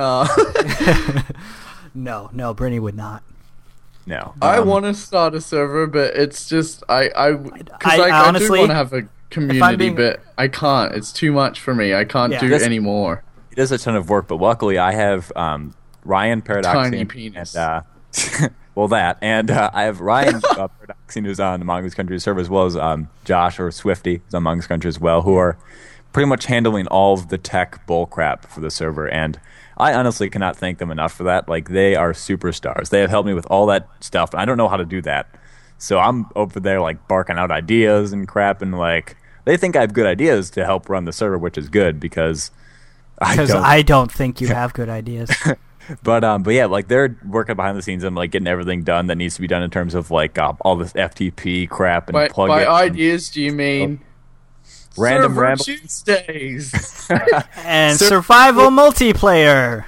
uh, No, no, Brenny would not. No. I Um, want to start a server, but it's just I I because I- like, I I, honestly- do want to have a community, being- but I can't. It's too much for me. I can't Yeah. do This- anymore. It is a ton of work, but luckily I have um, Ryan Paradoxian. Tiny penis. And, uh, well, that. And uh, I have Ryan uh, Paradoxian, who's on the Mongoose Country server, as well as um, Josh, or Swifty, who's on Mongoose Country as well, who are pretty much handling all of the tech bullcrap for the server. And I honestly cannot thank them enough for that. Like, they are superstars. They have helped me with all that stuff. I don't know how to do that. So I'm over there, like, barking out ideas and crap, and, like, they think I have good ideas to help run the server, which is good, because I Because don't. I don't think you have good ideas. But um, but yeah, like they're working behind the scenes and like getting everything done that needs to be done in terms of like uh, all this F T P crap and by, plug by it ideas, do you mean random Server ramble Tuesdays? And Sur- survival multiplayer.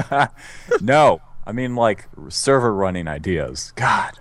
No, I mean like server running ideas. God.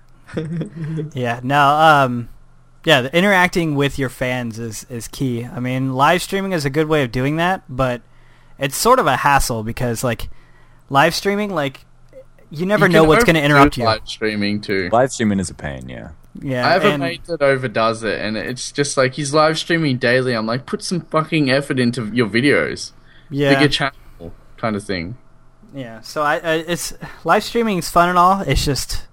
Yeah, no, um, yeah, the interacting with your fans is, is key. I mean, live streaming is a good way of doing that, but it's sort of a hassle because, like, live streaming, like, you never You know can what's going to overdo interrupt you. Live streaming too. Live streaming is a pain, yeah. Yeah, I have a and, mate that overdoes it, and it's just like he's live streaming daily. I'm like, put some fucking effort into your videos, yeah, bigger channel kind of thing. yeah. So I, I, it's live streaming is fun and all. It's just,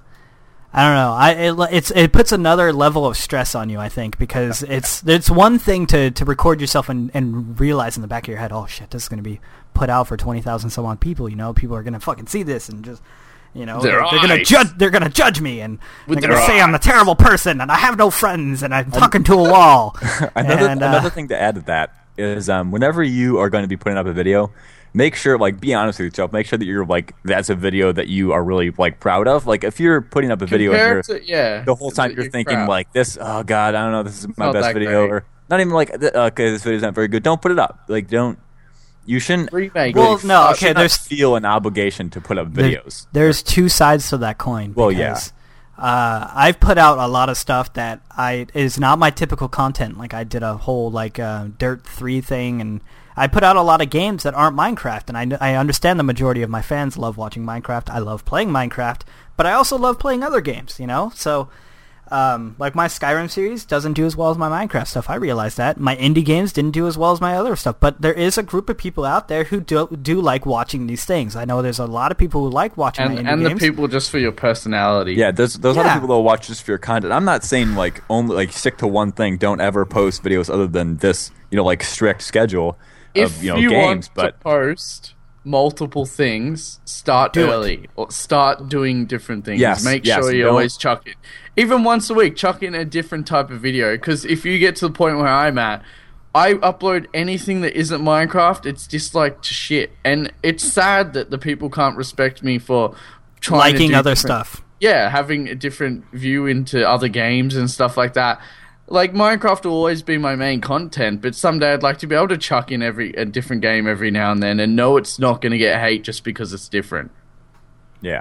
I don't know. I it, it's it puts another level of stress on you. I think because it's it's one thing to, to record yourself and, and realize in the back of your head, oh shit, this is going to be put out for twenty thousand some odd people. You know, people are going to fucking see this and just. You know, Their they're, they're gonna eyes. judge. They're gonna judge me, and With they're gonna their say I'm a eyes. terrible person, and I have no friends, and I'm talking to a wall. Another and, uh, another thing to add to that is um, whenever you are going to be putting up a video, make sure like be honest with yourself. Make sure that you're like that's a video that you are really like proud of. Like if you're putting up a video and you're, Compare to, yeah, the whole time that you're thinking proud. like this, oh god, I don't know, this is my not best that video, great. or not even like th- okay, this video's not very good. Don't put it up. Like don't. You shouldn't. remake. Well, it. no, you okay, should not there's- feel an obligation to put up There- videos. there's two sides to that coin. Well, yeah. because, Uh, I've put out a lot of stuff that I is not my typical content. Like I did a whole like uh, Dirt three thing, and I put out a lot of games that aren't Minecraft. And I, kn- I understand the majority of my fans love watching Minecraft. I love playing Minecraft, but I also love playing other games. You know, so. Um, like my Skyrim series doesn't do as well as my Minecraft stuff. I realize that. My indie games didn't do as well as my other stuff. But there is a group of people out there who do do like watching these things. I know there's a lot of people who like watching and my indie and the games. people just for your personality. Yeah, there's those Yeah. other people that will watch just for your content. I'm not saying like only like stick to one thing. Don't ever post videos other than this, you know, like strict schedule if of you know you games. want But to post multiple things, start Do it. early or start doing different things. Yes, Make yes, sure you don't- always chuck it, even once a week. Chuck in a different type of video, because if you get to the point where I'm at, I upload anything that isn't Minecraft, it's disliked to shit, and it's sad that the people can't respect me for trying to liking do other different- stuff. Yeah, having a different view into other games and stuff like that. Like, Minecraft will always be my main content, but someday I'd like to be able to chuck in every a different game every now and then and know it's not going to get hate just because it's different. yeah,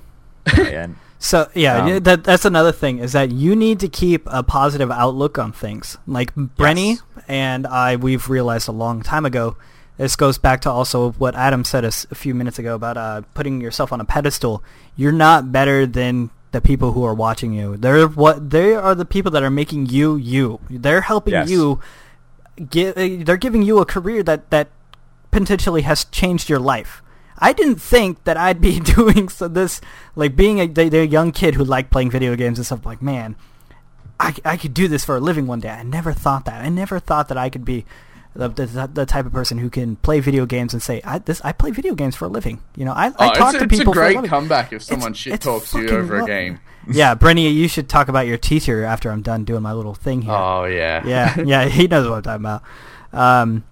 and So yeah, Um, yeah, that that's another thing is that you need to keep a positive outlook on things. Like Brenny Yes. and I, we've realized a long time ago. This goes back to also what Adam said a, s- a few minutes ago about uh, putting yourself on a pedestal. You're not better than the people who are watching you. They're what they are the people that are making you you. They're helping Yes. you. Give, they're giving you a career that that potentially has changed your life. I didn't think that I'd be doing so this, like being a, the, the young kid who liked playing video games and stuff. Like, man, I, I could do this for a living one day. I never thought that. I never thought that I could be the the, the type of person who can play video games and say, I this I play video games for a living. You know, I, I Oh, talk it's, to it's people a for a great living. comeback if someone It's- shit it's talks to you fucking over lo- a game. Yeah, Brenny, you should talk about your teacher after I'm done doing my little thing here. Oh, yeah. Yeah, yeah, he knows what I'm talking about. Um,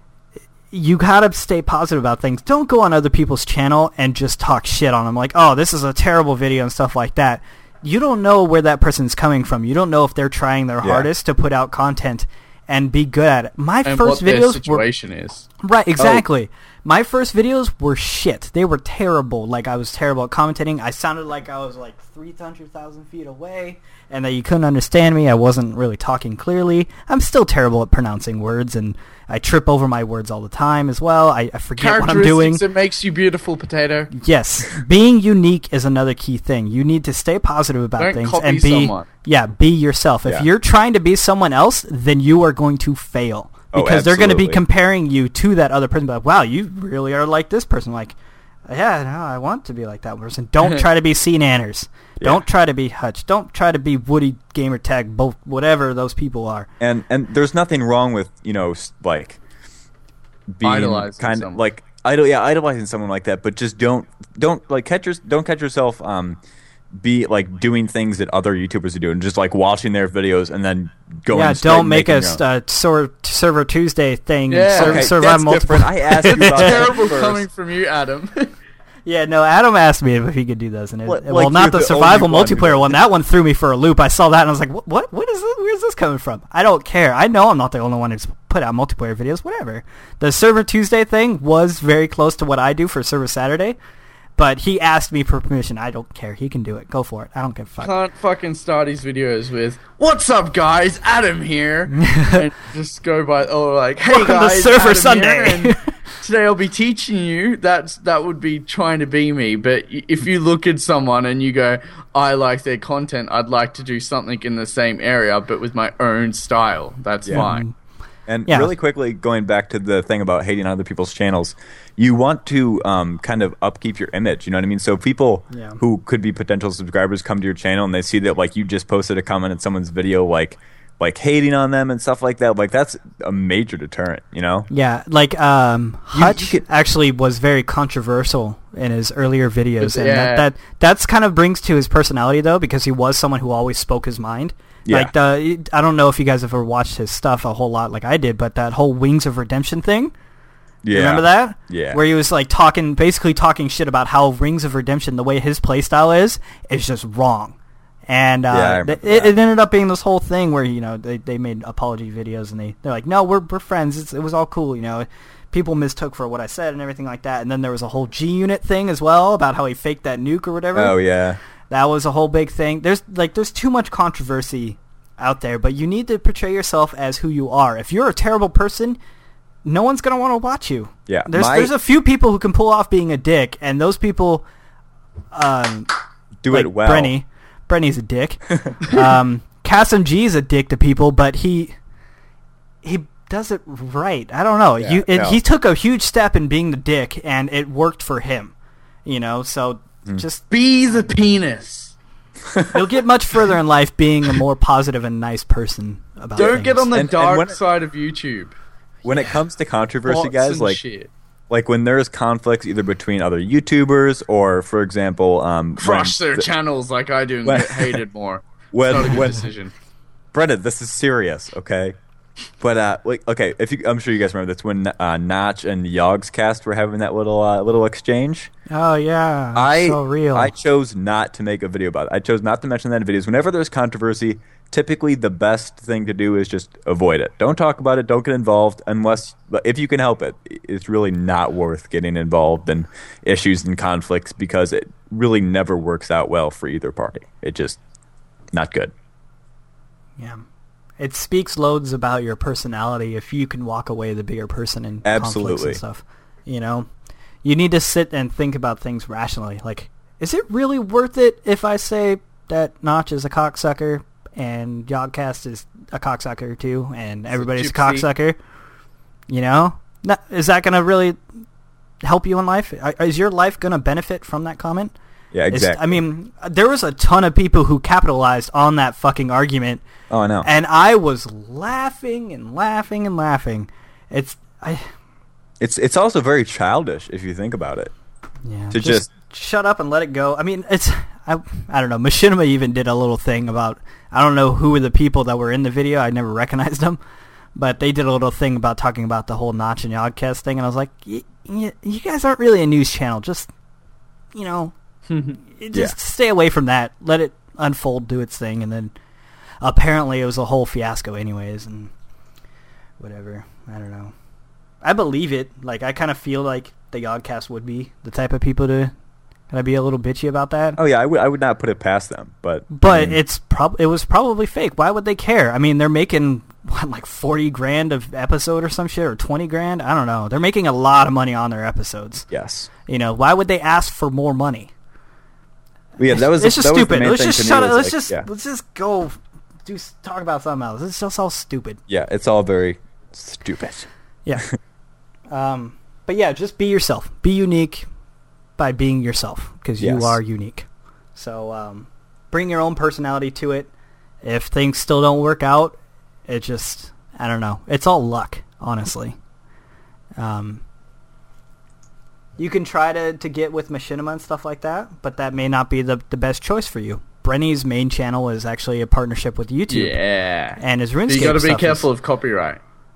you gotta stay positive about things. Don't go on other people's channel and just talk shit on them. Like, oh, this is a terrible video and stuff like that. You don't know where that person's coming from. You don't know if they're trying their Yeah. hardest to put out content and be good at it. My And first what their videos were situation is. right, exactly. My first videos were shit. They were terrible. Like, I was terrible at commentating. I sounded like I was like three hundred thousand feet away and that you couldn't understand me. I wasn't really talking clearly. I'm still terrible at pronouncing words, and I trip over my words all the time as well. I, I forget what I'm doing. Characteristics that makes you beautiful, Potato. Yes, being unique is another key thing. You need to stay positive about Don't things copy and be someone. yeah, be yourself. If Yeah. you're trying to be someone else, then you are going to fail Oh, because they're going to be absolutely. comparing you to that other person. Like, wow, you really are like this person. Like, yeah, no, I want to be like that person. Don't try to be C Nanners. Yeah. Don't try to be Hutch. Don't try to be Woody Gamertag. Both, whatever those people are. and and there's nothing wrong with you know s- like being Idolizing kind of someone. like idol yeah idolizing someone like that, but just don't don't like catch your don't catch yourself um be like doing things that other YouTubers are doing, just like watching their videos and then going Yeah, straight don't make making a your own. uh, sor- server Tuesday thing. Yeah. Server, Okay, survive that's multiple. different. I asked you about that Terrible first. coming from you, Adam. Yeah, no, Adam asked me if he could do those, and it, Like- well, like not you're the the survival only one who multiplayer does one. That one threw me for a loop. I saw that and I was like, what? What? What is this? Where's this coming from? I don't care. I know I'm not the only one who's put out multiplayer videos. Whatever. The Server Tuesday thing was very close to what I do for Server Saturday, but he asked me for permission. I don't care. He can do it. Go for it. I don't give a fuck. Can't fucking start his videos with "What's up, guys? Adam here," and just go by or like, "Hey Welcome to guys, Server Adam Sunday." here, and today I'll be teaching you." That's that would be trying to be me. But y- if you look at someone and you go, "I like their content. I'd like to do something in the same area, but with my own style." That's Yeah. fine. And Yeah. really quickly, going back to the thing about hating on other people's channels, you want to um, kind of upkeep your image. You know what I mean? So people Yeah. who could be potential subscribers come to your channel and they see that like you just posted a comment in someone's video, like like hating on them and stuff like that. Like that's a major deterrent. You know? Yeah, like um, You- Hutch you could- actually was very controversial in his earlier videos, and Yeah. that, that that's kind of brings to his personality though, because he was someone who always spoke his mind. Yeah. Like the, I don't know if you guys have ever watched his stuff a whole lot, like I did, but that whole Wings of Redemption thing. Yeah. Remember that? Yeah. Where he was like talking, basically talking shit about how Rings of Redemption, the way his playstyle is, is just wrong. And Yeah, I uh, remember th- it, that. it ended up being this whole thing where, you know, they, they made apology videos and they, they're like, no, we're we're friends. It's, it was all cool, you know. People mistook for what I said and everything like that. And then there was a whole G-Unit thing as well about how he faked that nuke or whatever. Oh yeah. That was a whole big thing. There's like there's too much controversy out there, but you need to portray yourself as who you are. If you're a terrible person, no one's gonna want to watch you. Yeah, There's my- there's a few people who can pull off being a dick, and those people, um, Do like it well. Brenny, Brenny's a dick. um, Kasim G is a dick to people, but he he does it right. I don't know. Yeah, you it, no. he took a huge step in being the dick, and it worked for him. You know, so Hmm. just Be the penis. you'll get much further in life being a more positive and nice person about Don't things. get on the And- and dark when- side of YouTube. When it comes to controversy, Bots guys, and like shit. like when there's conflicts either between other YouTubers or, for example, um, Crush when their the- channels like I do and when- get hated more. when- It's not a good when- decision. Brendan, this is serious, okay? But uh, like, okay, if you, I'm sure you guys remember this when uh, Notch and Yogscast were having that little uh, little exchange. Oh yeah, I so real. I chose not to make a video about it. I chose not to mention that in videos. Whenever there's controversy, typically the best thing to do is just avoid it. Don't talk about it. Don't get involved unless, if you can help it. It's really not worth getting involved in issues and conflicts because it really never works out well for either party. It just not good. Yeah. It speaks loads about your personality if you can walk away the bigger person in conflicts Absolutely. and stuff. You know? You need to sit and think about things rationally. Like, is it really worth it if I say that Notch is a cocksucker and Yogcast is a cocksucker too and everybody's a gypsy. cocksucker? You know? No, is that going to really help you in life? Are- Is your life going to benefit from that comment? Yeah, It's- exactly. I mean, there was a ton of people who capitalized on that fucking argument, oh, I know. and I was laughing and laughing and laughing. It's I It's it's also very childish if you think about it. yeah. To just- shut up and let it go. I mean, it's I I don't know. Machinima even did a little thing about I don't know who were the people that were in the video. I never recognized them, but they did a little thing about talking about the whole Notch and Yogcast thing, and I was like, y- y- you guys aren't really a news channel. Just you know. Just Yeah. stay away from that. Let it unfold, do its thing, and then apparently it was a whole fiasco anyways, and whatever. I don't know. I believe it. Like, I kind of feel like the Yogcast would be the type of people to kind of be a little bitchy about that. Oh yeah, I would I would not put it past them, but But I mean, it's prob it was probably fake. Why would they care? I mean, they're making what, like forty grand of episode or some shit, or twenty grand. I don't know. They're making a lot of money on their episodes. yes. You know, why would they ask for more money? Well, yeah, that was It's just that was the stupid. main Let's thing just to me shut it. was, Let's like, just yeah. let's just go do s- talk about something else. It's just all stupid. Yeah, it's all very stupid. Yeah. um. But yeah, just be yourself. Be unique by being yourself because you Yes. are unique. So um, bring your own personality to it. If things still don't work out, it just I don't know. It's all luck, honestly. Um. You can try to, to get with Machinima and stuff like that, but that may not be the the best choice for you. Brenny's main channel is actually a partnership with YouTube. Yeah. And his RuneScape You got to be stuff careful is, of copyright.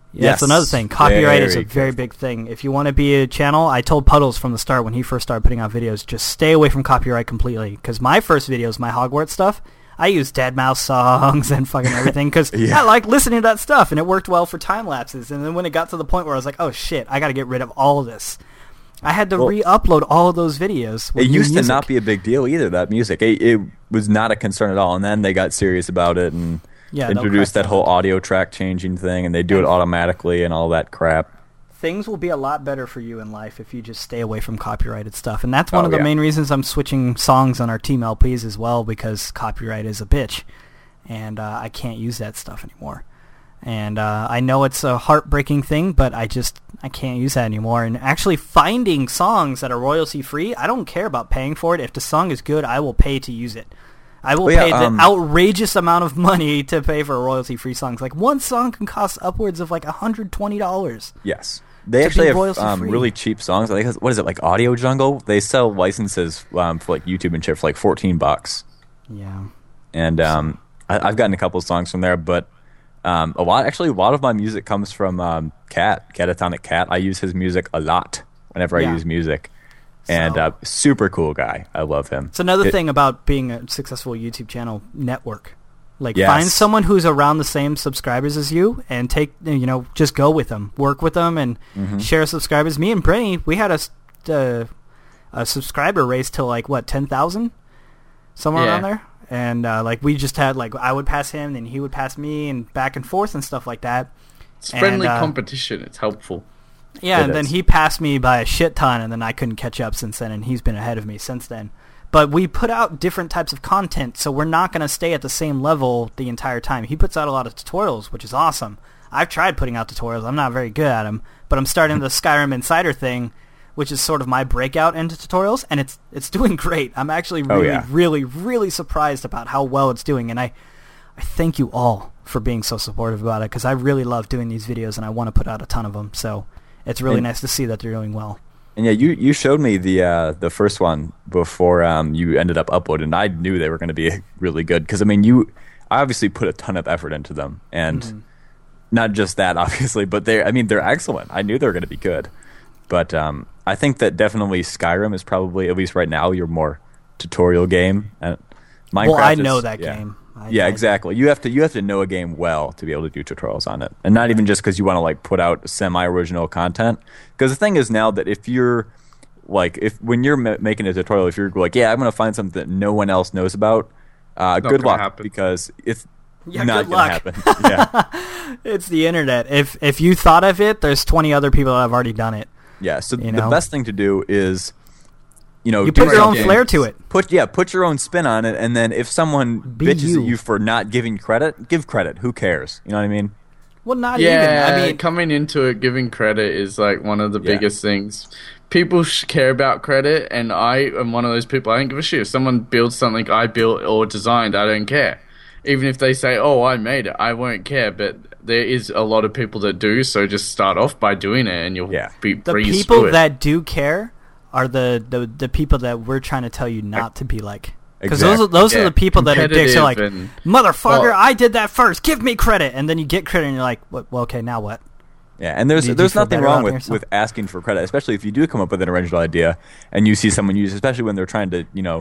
Yeah, that's Yes. another thing. Copyright is a Very very big thing. If you want to be a channel, I told Puddles from the start when he first started putting out videos, just stay away from copyright completely. Because my first videos, my Hogwarts stuff, I used deadmau five songs and fucking everything because Yeah. I like listening to that stuff, and it worked well for time lapses. And then when it got to the point where I was like, oh shit, I got to get rid of all of this, I had to Well, re-upload all of those videos. with It new used to music. not be a big deal either, that music. It, it was not a concern at all. And then they got serious about it and Yeah, they'll introduced crack that whole down. audio track changing thing, and they do it automatically and all that crap. Things will be a lot better for you in life if you just stay away from copyrighted stuff. And that's one Oh, of the yeah. main reasons I'm switching songs on our Team L Ps as well, because copyright is a bitch. And uh, I can't use that stuff anymore. And uh, I know it's a heartbreaking thing, but I just I can't use that anymore. And actually finding songs that are royalty free, I don't care about paying for it. If the song is good, I will pay to use it. I will Well, yeah, pay the um, outrageous amount of money to pay for royalty free songs. Like one song can cost upwards of like one hundred twenty dollars. Yes. They To actually be have royalty-free. um, really cheap songs. I think, what is it, like Audio Jungle? They sell licenses um, for like YouTube and shit for like fourteen bucks. Yeah. And um, I, I've gotten a couple of songs from there, but um, a lot, actually, a lot of my music comes from um, Cat, Catatonic Cat. I use his music a lot whenever Yeah. I use music. And So- uh, super cool guy. I love him. It's another It- thing about being a successful YouTube channel network. Like, Yes. find someone who's around the same subscribers as you and take, you know, just go with them. Work with them and Mm-hmm. share subscribers. Me and Brenny, we had a, s- uh, a subscriber race to, like, what, ten thousand? Somewhere Yeah. around there. And, uh, like, we just had, like, I would pass him, then he would pass me, and back and forth and stuff like that. It's friendly And, uh, competition. It's helpful. Yeah, It and then is. he passed me by a shit ton, and then I couldn't catch up since then, and he's been ahead of me since then. But we put out different types of content, so we're not going to stay at the same level the entire time. He puts out a lot of tutorials, which is awesome. I've tried putting out tutorials. I'm not very good at them, but I'm starting the Skyrim Insider thing, which is sort of my breakout into tutorials, and it's it's doing great. I'm actually Oh, really, yeah. really, really surprised about how well it's doing, and I, I thank you all for being so supportive about it, because I really love doing these videos, and I want to put out a ton of them, so it's really And- nice to see that they're doing well. And yeah, you, you showed me the uh, the first one before um, you ended up uploading. And I knew they were going to be really good because I mean, you I obviously put a ton of effort into them, and Mm-hmm. not just that, obviously, but they I mean, they're excellent. I knew they were going to be good, but um, I think that definitely Skyrim is probably, at least right now, your more tutorial game. And Minecraft Well, I is- know that yeah. game. I, Yeah, I- exactly. You have to you have to know a game well to be able to do tutorials on it, and not even just because you want to like put out semi-original content. Because the thing is now that if you're like if when you're ma- making a tutorial, if you're like, yeah, I'm going to find something that no one else knows about, uh, good gonna luck happen. because it's Yeah, not good going to luck. happen. Yeah, It's the internet. If if you thought of it, there's twenty other people that have already done it. yeah. So You the know? best thing to do is, you know, You do put your own something- flair to it. Put yeah, put your own spin on it, and then if someone Be bitches you. at you for not giving credit, give credit. Who cares? You know what I mean? Well, not Yeah, even. I mean, coming into it, giving credit is like one of the Yeah. biggest things. People sh- care about credit, and I am one of those people. I don't give a shit if someone builds something I built or designed. I don't care, even if they say, "Oh, I made it," I won't care. But there is a lot of people that do. So just start off by doing it, and you'll Yeah. be the breeze people through it. that do care are the, the, the people that we're trying to tell you not to be like. Because those, are, those Yeah, are the people that are dicks. They're like, competitive motherfucker, Well- I did that first. Give me credit. And then you get credit, and you're like, what, well, okay, now what? Yeah, and there's Did you there's feel nothing better wrong about with, yourself? with asking for credit, especially if you do come up with an original idea and you see someone use, especially when they're trying to you know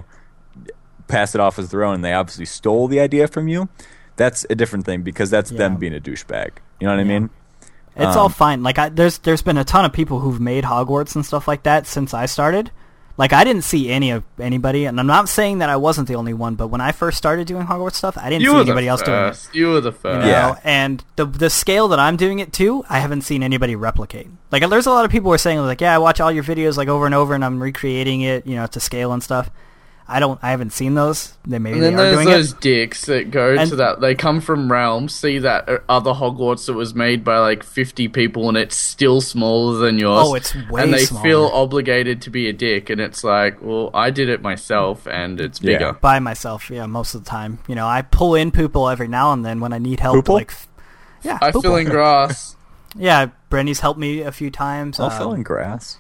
pass it off as their own and they obviously stole the idea from you. That's a different thing because that's them Yeah. being a douchebag. You know what I Yeah. mean? It's Um, all fine. Like, I, there's there's been a ton of people who've made Hogwarts and stuff like that since I started. Like, I didn't see any of anybody, and I'm not saying that I wasn't the only one, but when I first started doing Hogwarts stuff, I didn't You see were anybody the else doing it. first. You were the You first. know? Yeah. And the the scale that I'm doing it to, I haven't seen anybody replicate. Like, there's a lot of people who are saying, like, yeah, I watch all your videos, like, over and over, and I'm recreating it, you know, to scale and stuff. I don't, I haven't seen those. They maybe And then they are there's doing those it. dicks that go And- to that. They come from realms, see that uh, other Hogwarts that was made by like fifty people, and it's still smaller than yours. Oh, it's way And they smaller. feel obligated to be a dick, and it's like, well, I did it myself, and it's Yeah. bigger. By myself, yeah, most of the time. You know, I pull in Poople every now and then when I need help. Poople? Like, f- yeah, I Poople. fill in grass. Yeah, Brandy's helped me a few times. I'll uh, fill in grass.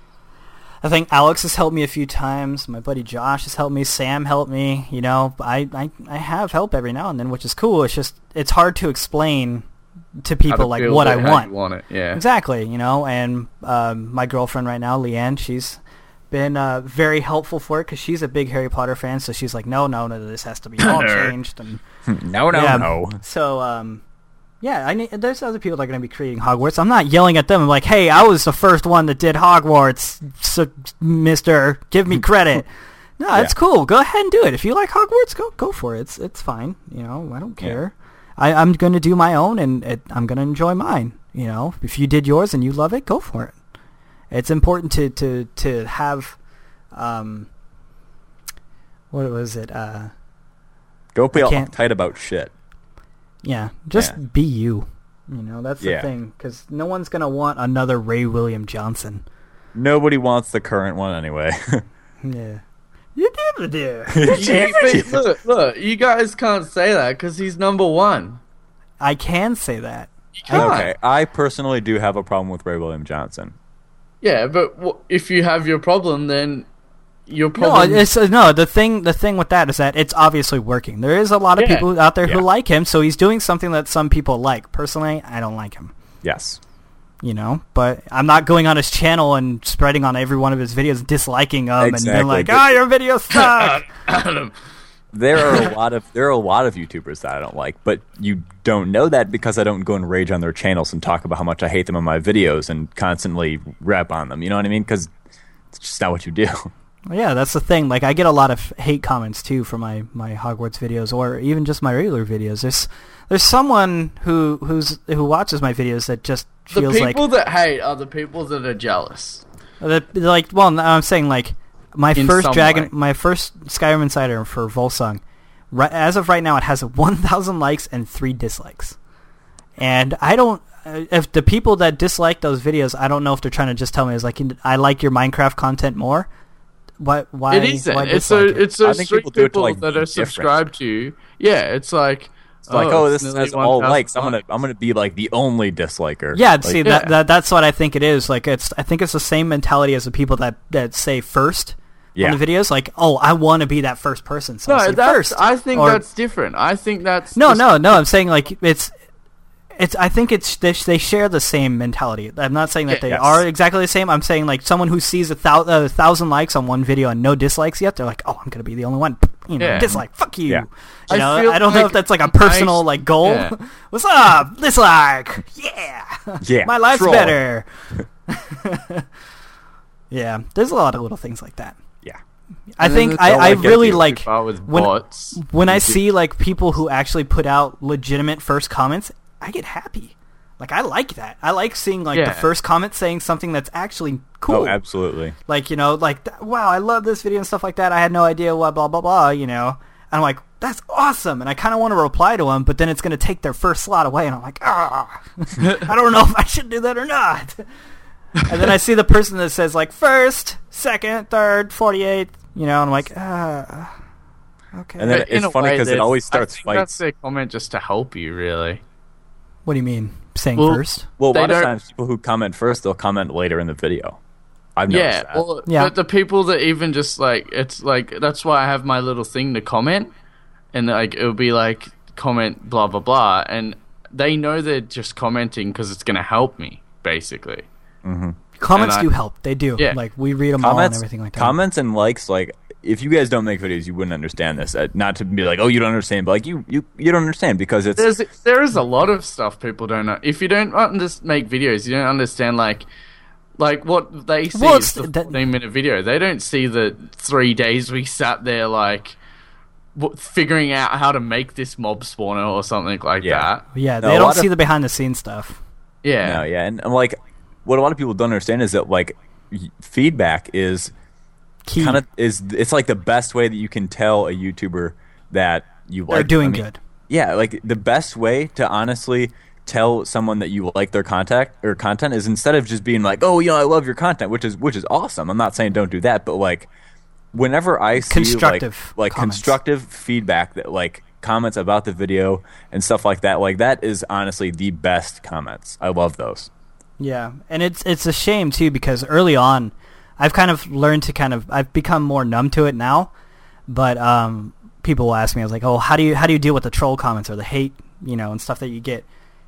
I think Alex has helped me a few times. My buddy Josh has helped me. Sam helped me. You know, I, I, I have help every now and then, which is cool. It's just, it's hard to explain to How people to like build what it, I how want. you want it, yeah. Exactly, you know, and um, my girlfriend right now, Leanne, she's been uh, very helpful for it because she's a big Harry Potter fan, so she's like, no, no, no, this has to be all changed. And no, no, yeah, no. So, um, yeah, I need, there's other people that are going to be creating Hogwarts. I'm not yelling at them. I'm like, hey, I was the first one that did Hogwarts, so, mister, give me credit. No, it's Yeah. cool. Go ahead and do it. If you like Hogwarts, go go for it. It's it's fine. You know, I don't care. I, I'm going to do my own, and it, I'm going to enjoy mine. You know, if you did yours and you love it, go for it. It's important to to to have, um, what was it? Uh, Go be I all can't- uptight about shit. yeah, just Yeah. be you. You know, that's the Yeah. thing, because no one's going to want another Ray William Johnson. Nobody wants the current one anyway. Yeah. You never do. You- but look, look, you guys can't say that because he's number one. I can say that. You can't. Okay, I personally do have a problem with Ray William Johnson. Yeah, but w- if you have your problem, then your No, problem. it's uh, no. The thing, the thing with that is that it's obviously working. There is a lot of Yeah. people out there Yeah. who like him, so he's doing something that some people like. Personally, I don't like him. Yes. You know, but I'm not going on his channel and spreading on every one of his videos, disliking them, and being Exactly, like, but- "Ah, your videos suck." There are a lot of there are a lot of YouTubers that I don't like, but you don't know that because I don't go and rage on their channels and talk about how much I hate them in my videos and constantly rap on them. You know what I mean? Because it's just not what you do. Yeah, that's the thing. Like, I get a lot of hate comments too for my, my Hogwarts videos, or even just my regular videos. There's there's someone who who's who watches my videos that just the feels like people that hate are the people that are jealous. that, like. Well, no, I'm saying like my In first some Dragon, way. my first Skyrim Insider for Volsung. Right, as of right now, it has one thousand likes and three dislikes, and I don't. uh, If the people that dislike those videos, I don't know if they're trying to just tell me is like, I like your Minecraft content more. What? Why? It isn't. Why It's so dislike it? it's I those think three people do it to, people like, that be are different. subscribed to you. Yeah, it's like It's like, oh, it's this nearly has all one thousand likes. I'm gonna likes. I'm gonna be like the only disliker. Yeah, Like, see Yeah. that, that that's what I think it is. Like it's I think it's the same mentality as the people that, that say first Yeah. on the videos. Like, oh, I want to be that first person, so I No, say that's. first. I think Or- that's different. I think that's no, just- no, no. I'm saying like it's it's. I think it's they, they share the same mentality. I'm not saying that Yeah. they Yes. are exactly the same. I'm saying like someone who sees a, thou- a thousand likes on one video and no dislikes yet, they're like, oh, I'm gonna be the only one. You know, Yeah. dislike. Fuck you. Yeah. You I know, feel I don't know like if that's like a personal I- like goal. yeah. What's up? Dislike. Yeah. Yeah, My life's troll. better. Yeah, there's a lot of little things like that. Yeah. I And then think there's I, the I like really get like too far with when bots. when I You see like people who actually put out legitimate first comments. I get happy. Like I like that. I like seeing like Yeah. the first comment saying something that's actually cool. Oh, absolutely. Like, you know, like th- wow, I love this video and stuff like that. I had no idea what blah blah blah. You know, and I'm like, that's awesome. And I kind of want to reply to them, but then it's going to take their first slot away, and I'm like, ah, I don't know if I should do that or not. And then I see the person that says like first, second, third, forty-eighth, you know, and I'm like, ah, okay. And then But in it's a funny way, 'cause it there's- always I starts think fights. That's their comment just to help you, really. What do you mean saying Well, first? Well, a They lot of don't- times people who comment first, they'll comment later in the video. I've noticed Yeah, that. well, Yeah. but the people that even just like it's like that's why I have my little thing to comment, and like it'll be like comment blah blah blah, and they know they're just commenting because it's gonna help me basically. Comments and I- do help. They do. Yeah. Like we read them all and comments, everything like that. comments and likes, like if you guys don't make videos, you wouldn't understand this. Uh, not to be like, oh, you don't understand, but like you, you, you don't understand because it's There's there is a lot of stuff people don't know. If you don't under- make videos, you don't understand like like what they see Well, is the it's- that- fourteen minute video. They don't see the three days we sat there like w- figuring out how to make this mob spawner or something like Yeah. that. Yeah, No, they a don't lot see of- the behind the scenes stuff. Yeah. no, yeah, and, and like what a lot of people don't understand is that like y- feedback is Key. kind of is it's like the best way that you can tell a YouTuber that you like They're doing I mean, good. Yeah, like the best way to honestly tell someone that you like their content or content is instead of just being like, "Oh, you know, I love your content," which is which is awesome. I'm not saying don't do that, but like whenever I see Constructive like, like comments. constructive feedback that like comments about the video and stuff like that, like that is honestly the best comments. I love those. Yeah, and it's it's a shame too because early on, I've kind of learned to kind of I've become more numb to it now, but um, people will ask me, I was like, oh, how do you how do you deal with the troll comments or the hate, you know, and stuff that you get,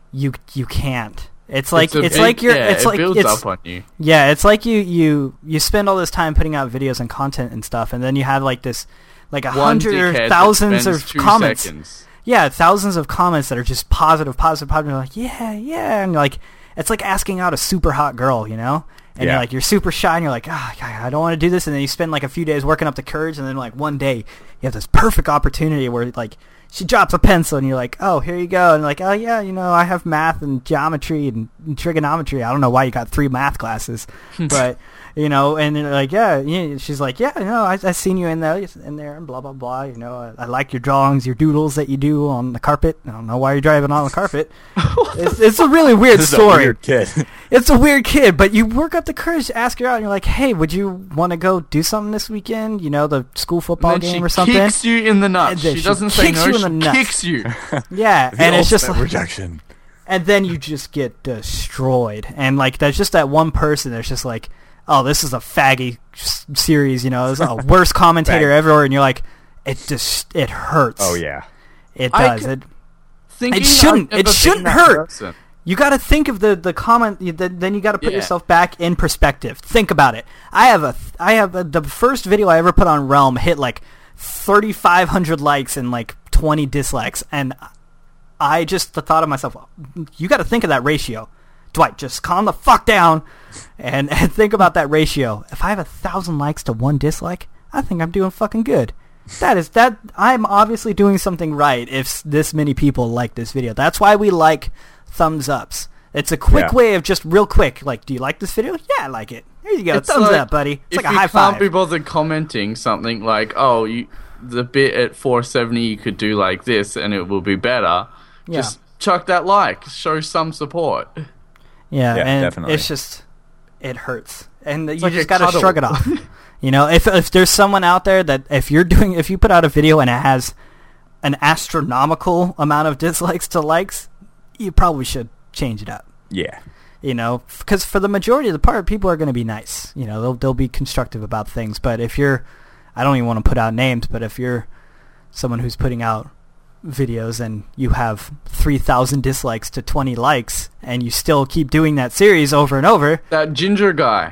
you you can't. It's like a it's big- like you're yeah, it's it like builds it's up on you. yeah, it's like you you you spend all this time putting out videos and content and stuff, and then you have like this like a One hundred or dickhead that thousands spends of two comments. seconds. Yeah, thousands of comments that are just positive, positive, positive. You're like, yeah, yeah, and you're like, it's like asking out a super hot girl, you know? And Yeah. you're like, you're super shy, and you're like, ah, oh, I don't want to do this. And then you spend like a few days working up the courage, and then like one day you have this perfect opportunity where like she drops a pencil, and you're like, oh, here you go. And like, oh yeah, you know, I have math and geometry and, and trigonometry. I don't know why you got three math classes, but you know, and you're like, yeah, yeah. She's like, yeah, you know, I I seen you in there, in there, and blah blah blah. You know, I, I like your drawings, your doodles that you do on the carpet. I don't know why you're driving on the carpet. it's, it's a really weird This is story. a weird kid. It's a weird kid, but you work up the courage to ask her out, and you're like, hey, would you want to go do something this weekend? You know, the school football And then game she or something. kicks you in the And nuts. then She she doesn't say kicks no. you in She the nuts. kicks you. Yeah, The and it's just ultimate like, rejection. and then you just get destroyed. And like, there's just that one person that's just like, oh, this is a faggy s- series, you know, this is a worst commentator Fag. ever, and you're like, it just, it hurts. Oh yeah. It I does. c- It, Thinking shouldn't- I've it never shouldn't been that hurt. person. you got to think of the, the comment, you- the- then you got to put Yeah. yourself back in perspective. Think about it. I have a, I have a, the first video I ever put on Realm hit like thirty-five hundred likes and like twenty dislikes, and I just thought of myself, you got to think of that ratio. Dwight, just calm the fuck down and, and think about that ratio. If I have a thousand likes to one dislike, I think I'm doing fucking good. That is that I'm obviously doing something right if s- this many people like this video. That's why we like thumbs ups. It's a quick Yeah. way of just real quick, like, do you like this video? Yeah, I like it. There you go. It's thumbs like, up, buddy. It's if like a you high can't five. be bothered commenting something like, "Oh, you the bit at four seventy you could do like this and it will be better," Yeah. just chuck that like, show some support. Yeah, Yeah, and definitely. it's just, it hurts. And you like just a got to cuddle. shrug it off. You know, if if there's someone out there that if you're doing, if you put out a video and it has an astronomical amount of dislikes to likes, you probably should change it up. Yeah. You know, because for the majority of the part, people are going to be nice. You know, they'll they'll be constructive about things. But if you're, I don't even want to put out names, but if you're someone who's putting out videos and you have three thousand dislikes to twenty likes, and you still keep doing that series over and over, That ginger guy.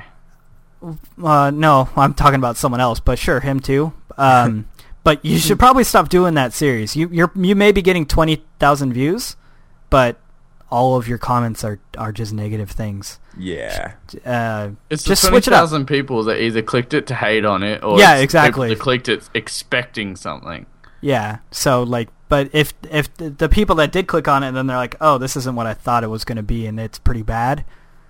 uh, no, I'm talking about someone else, but sure, him too. Um, but you should probably stop doing that series. You you're you may be getting twenty thousand views, but all of your comments are are just negative things. Yeah. Uh, It's just the twenty switch it up. thousand people that either clicked it to hate on it or Yeah, it's exactly. people that clicked it expecting something. Yeah. So like, but if if the, the people that did click on it, and then they're like, oh, this isn't what I thought it was going to be, and it's pretty bad.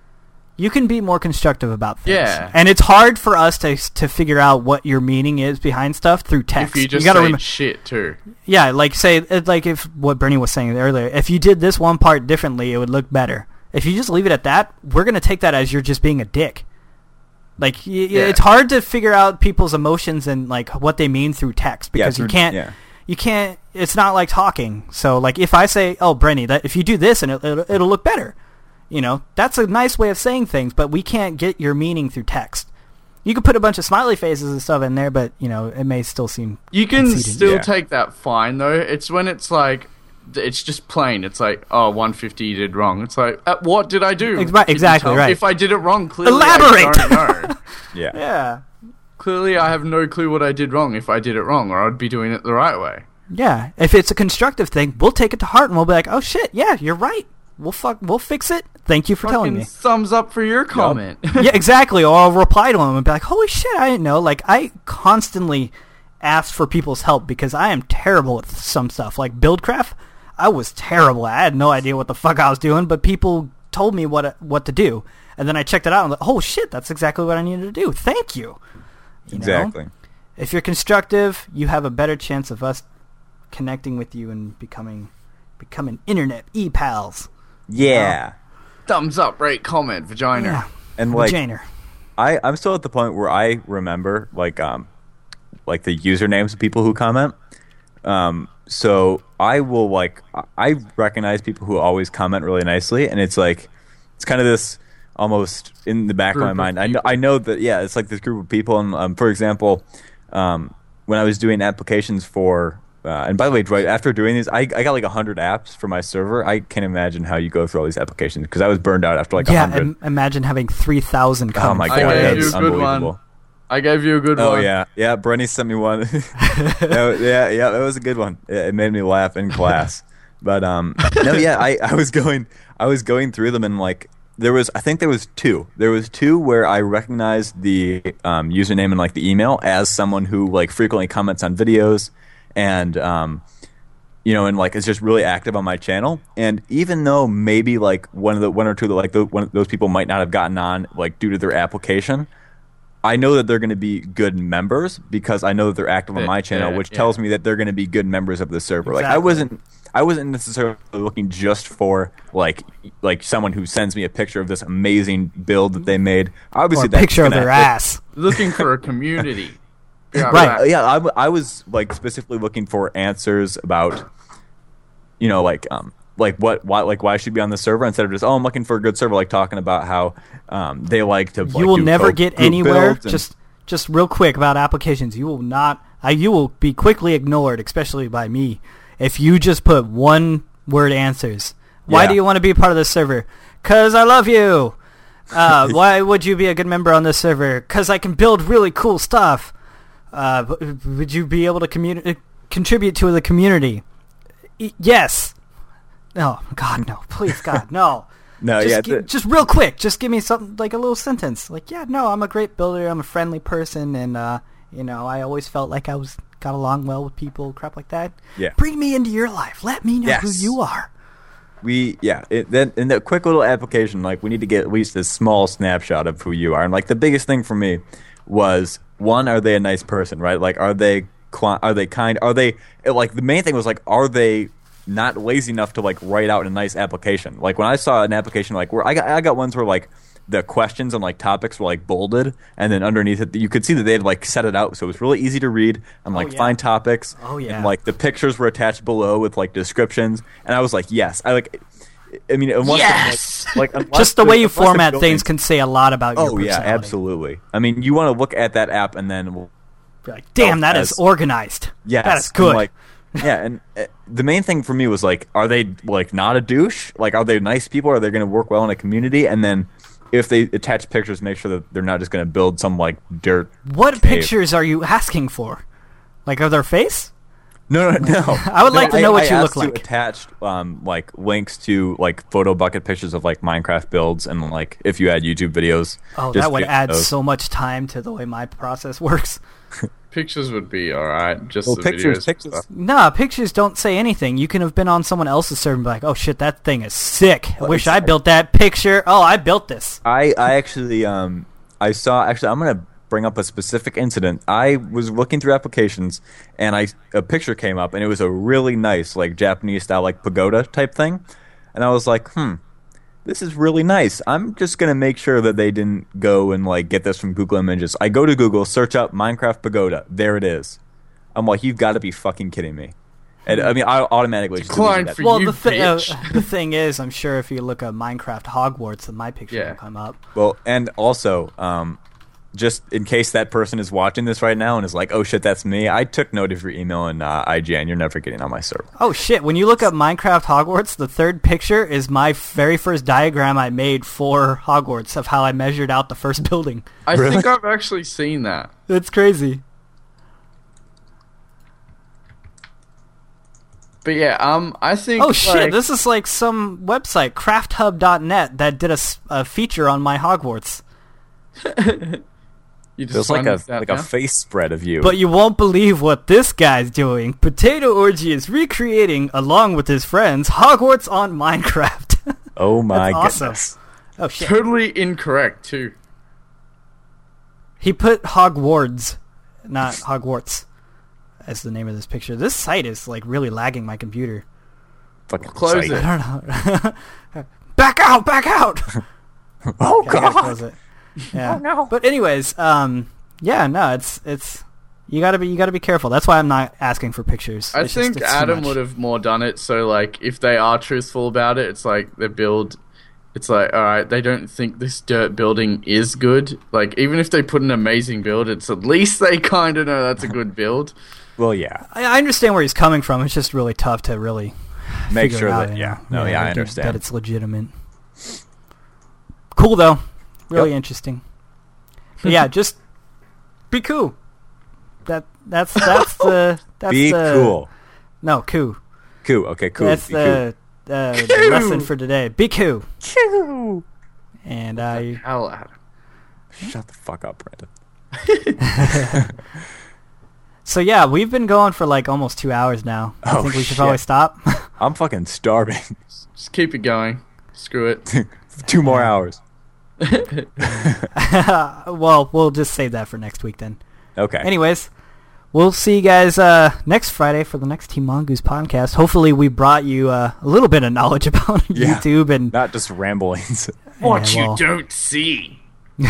You can be more constructive about things. Yeah. And it's hard for us to to figure out what your meaning is behind stuff through text. If you just gotta say rem- shit too. Yeah, like say it- like if what Bernie was saying earlier, if you did this one part differently, it would look better. If you just leave it at that, we're gonna take that as you're just being a dick. Like y- y- Yeah. it's hard to figure out people's emotions and like what they mean through text Yeah, because you through- can't. yeah. You can't. It's not like talking. So like if I say, "Oh, Brenny, that if you do this and it, it'll, it'll look better," you know, that's a nice way of saying things. But we can't get your meaning through text. You could put a bunch of smiley faces and stuff in there, but you know, it may still seem. You can conceited. still Yeah. take that fine though. It's when it's like it's just plain. It's like, oh, one fifty you did wrong. It's like, uh, what did I do? Ex- right, Can you exactly, tell? right. If I did it wrong, clearly Elaborate! I don't know. Yeah. Yeah. Clearly, I have no clue what I did wrong if I did it wrong, or I'd be doing it the right way. Yeah, if it's a constructive thing, we'll take it to heart and we'll be like, "Oh shit, yeah, you're right. We'll fuck, we'll fix it. Thank you for telling Fucking me." thumbs up for your comment. Yeah, exactly. Or I'll reply to him and be like, "Holy shit, I didn't know." Like I constantly ask for people's help because I am terrible at some stuff. Like Buildcraft, I was terrible. I had no idea what the fuck I was doing, but people told me what what to do, and then I checked it out and I'm like, "Oh shit, that's exactly what I needed to do. Thank you." You know? Exactly. If you're constructive, you have a better chance of us connecting with you and becoming becoming internet e-pals. Yeah. Thumbs up, rate, comment, vagina. Yeah. And like Vagina. I, I'm still at the point where I remember like um like the usernames of people who comment. Um so I will like I recognize people who always comment really nicely, and it's like it's kind of this almost in the back Group of of my mind. I know people. I know that yeah, it's like this group of people, and um, for example, um, when I was doing applications for Uh, and by the way, Dwight, after doing these, I, I got like one hundred apps for my server. I can't imagine how you go through all these applications because I was burned out after like yeah, one hundred. Im- imagine having three thousand Oh my comments. god, I gave that's you a good unbelievable. one. I gave you a good Oh one. yeah, yeah. Brenny sent me one. That- yeah, yeah, that was a good one. It, it made me laugh in class. But um, no, yeah, I, I was going, I was going through them and like there was, I think there was two. There was two where I recognized the um, username and like the email as someone who like frequently comments on videos and um, you know, and like is just really active on my channel. And even though maybe like one of the one or two of the, like the, one of those people might not have gotten on like due to their application. I know that they're going to be good members because I know that they're active on my channel, Yeah, which yeah. tells me that they're going to be good members of the server. Like I Exactly. wasn't, I wasn't necessarily looking just for like, like someone who sends me a picture of this amazing build that they made. Or Obviously, a that's picture of gonna- their ass. Looking for a community. Yeah, Right. Uh, yeah, I, w- I was like specifically looking for answers about, you know, like um, like what, why, like why I should be on the server instead of just oh, I'm looking for a good server, like talking about how um they like to. Like, You will do never co- get group anywhere. builds and- Just just real quick about applications. You will not. Uh, you will be quickly ignored, especially by me, if you just put one word answers. Why Yeah. do you want to be part of this server? 'Cause I love you. Uh, why would you be a good member on this server? 'Cause I can build really cool stuff. Uh, w- would you be able to communi- uh, contribute to the community? Y- yes. No, God, no. Please, God, no. no, just, yeah, gi- the- just real quick, just give me something like a little sentence. Like, yeah, no, I'm a great builder. I'm a friendly person, and uh, you know, I always felt like I was got along well with people. Crap like that. Yeah. Bring me into your life. Let me know who Yes. you are. we yeah it, then in the quick little application like we need to get at least a small snapshot of who you are and like the biggest thing for me was one, are they a nice person, right? Like are they cli- are they kind, are they like the main thing was like are they not lazy enough to like write out a nice application. Like when I saw an application like where I got I got ones where like the questions and like topics were like bolded and then underneath it you could see that they had like set it out so it was really easy to read and like yeah. find topics. Oh, yeah. And like the pictures were attached below with like descriptions and I was like yes I like I mean unless Yes! like, like unless Just the way you unless the format building- things can say a lot about your oh yeah personality. absolutely. I mean you want to look at that app and then well, Be like, damn, Oh, that is as- organized. yes that is and, good. like yeah and uh, the main thing for me was like are they like not a douche, like are they nice people, are they going to work well in a community, and then if they attach pictures make sure that they're not just going to build some like dirt what cave. pictures are you asking for? Like of their face? No, no, no. I would like to I- know what I you look asked like. To attach um, like links to like photo bucket pictures of like Minecraft builds and like if you had YouTube videos. Oh, just that would to get add those. so much time to the way my process works. Pictures would be alright. Just Well, the pictures, videos. pictures. Stuff. Nah, pictures don't say anything. You can have been on someone else's server and be like, oh shit, that thing is sick. I Well, wish it's I like- built that picture. Oh, I built this. I I actually um I saw actually I'm gonna bring up a specific incident. I was looking through applications and I a picture came up and it was a really nice like Japanese style like pagoda type thing, and I was like, hmm, this is really nice. I'm just gonna make sure that they didn't go and like get this from Google Images. I go to Google, search up Minecraft pagoda. There it is. I'm like, you've got to be fucking kidding me. And I mean, I automatically just Decline deleted for that. Well, you the, thi- uh, bitch. the thing is, I'm sure if you look up Minecraft Hogwarts, then my picture Yeah. will come up. Well, and also, um, just in case that person is watching this right now and is like, "Oh shit, that's me," I took note of your email and uh, I G N. You're never getting on my server. Oh shit, when you look up Minecraft Hogwarts, the third picture is my very first diagram I made for Hogwarts of how I measured out the first building. I Really? think I've actually seen that. It's crazy. But yeah, um, I think. Oh shit, like, this is like some website, craft hub dot net, that did a, s- a feature on my Hogwarts. you just Feels like find a this out like now? a face spread of you. But you won't believe what this guy's doing. Potato Orgy is recreating, along with his friends, Hogwarts on Minecraft. oh my That's awesome. goodness. Oh shit. Totally incorrect too. He put Hogwarts, not Hogwarts, as the name of this picture. This site is like really lagging my computer. Fucking Close site. it. I don't know. Back out! Back out! Oh Okay, I gotta close god. it. Yeah. Oh, no. But anyways, um, yeah, no, it's it's you gotta be you gotta be careful. That's why I'm not asking for pictures. I It's just- think it's too Adam much. would have more done it. So like, if they are truthful about it, it's like their build. It's like, all right, they don't think this dirt building is good. Like, even if they put an amazing build, it's at least they kind of know that's a good build. Well, yeah. I, I understand where he's coming from. It's just really tough to really Make figure sure it out, that, you yeah. know? No, yeah, I that- understand. that it's legitimate. Cool though, really Yep. interesting. But yeah, just be cool. That that's that's the that's Be the, cool. No, cool. Cool. Okay, cool. That's Be the, uh, the lesson for today. Be cool. cool. And I. Hell, Adam. Shut the fuck up, Brandon. So yeah, we've been going for like almost two hours now. I Oh, think we should shit. probably stop. I'm fucking starving. Just keep it going. Screw it. Two more hours. Well, we'll just save that for next week then. Okay. Anyways, we'll see you guys uh, next Friday for the next Team Mongoose podcast. Hopefully, we brought you uh, a little bit of knowledge about Yeah. YouTube and Not just ramblings. What Yeah, well. you don't see.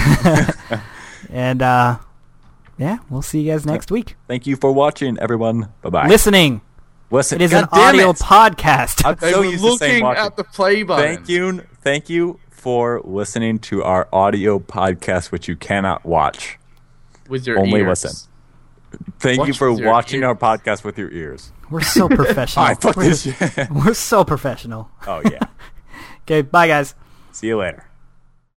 and uh, yeah, we'll see you guys next week. Thank you for watching, everyone. Bye-bye. Listening. Listen. It is God an damn audio it. podcast. I'm They so were used to saying looking watching. at the play button. Thank you. Thank you for listening to our audio podcast, which you cannot watch. With your Only ears. listen. Thank you Watch for with your watching our ears. podcast with your ears. We're so professional. All right, fuck we're, this shit. we're so professional. Oh, yeah. Okay, bye guys. See you later.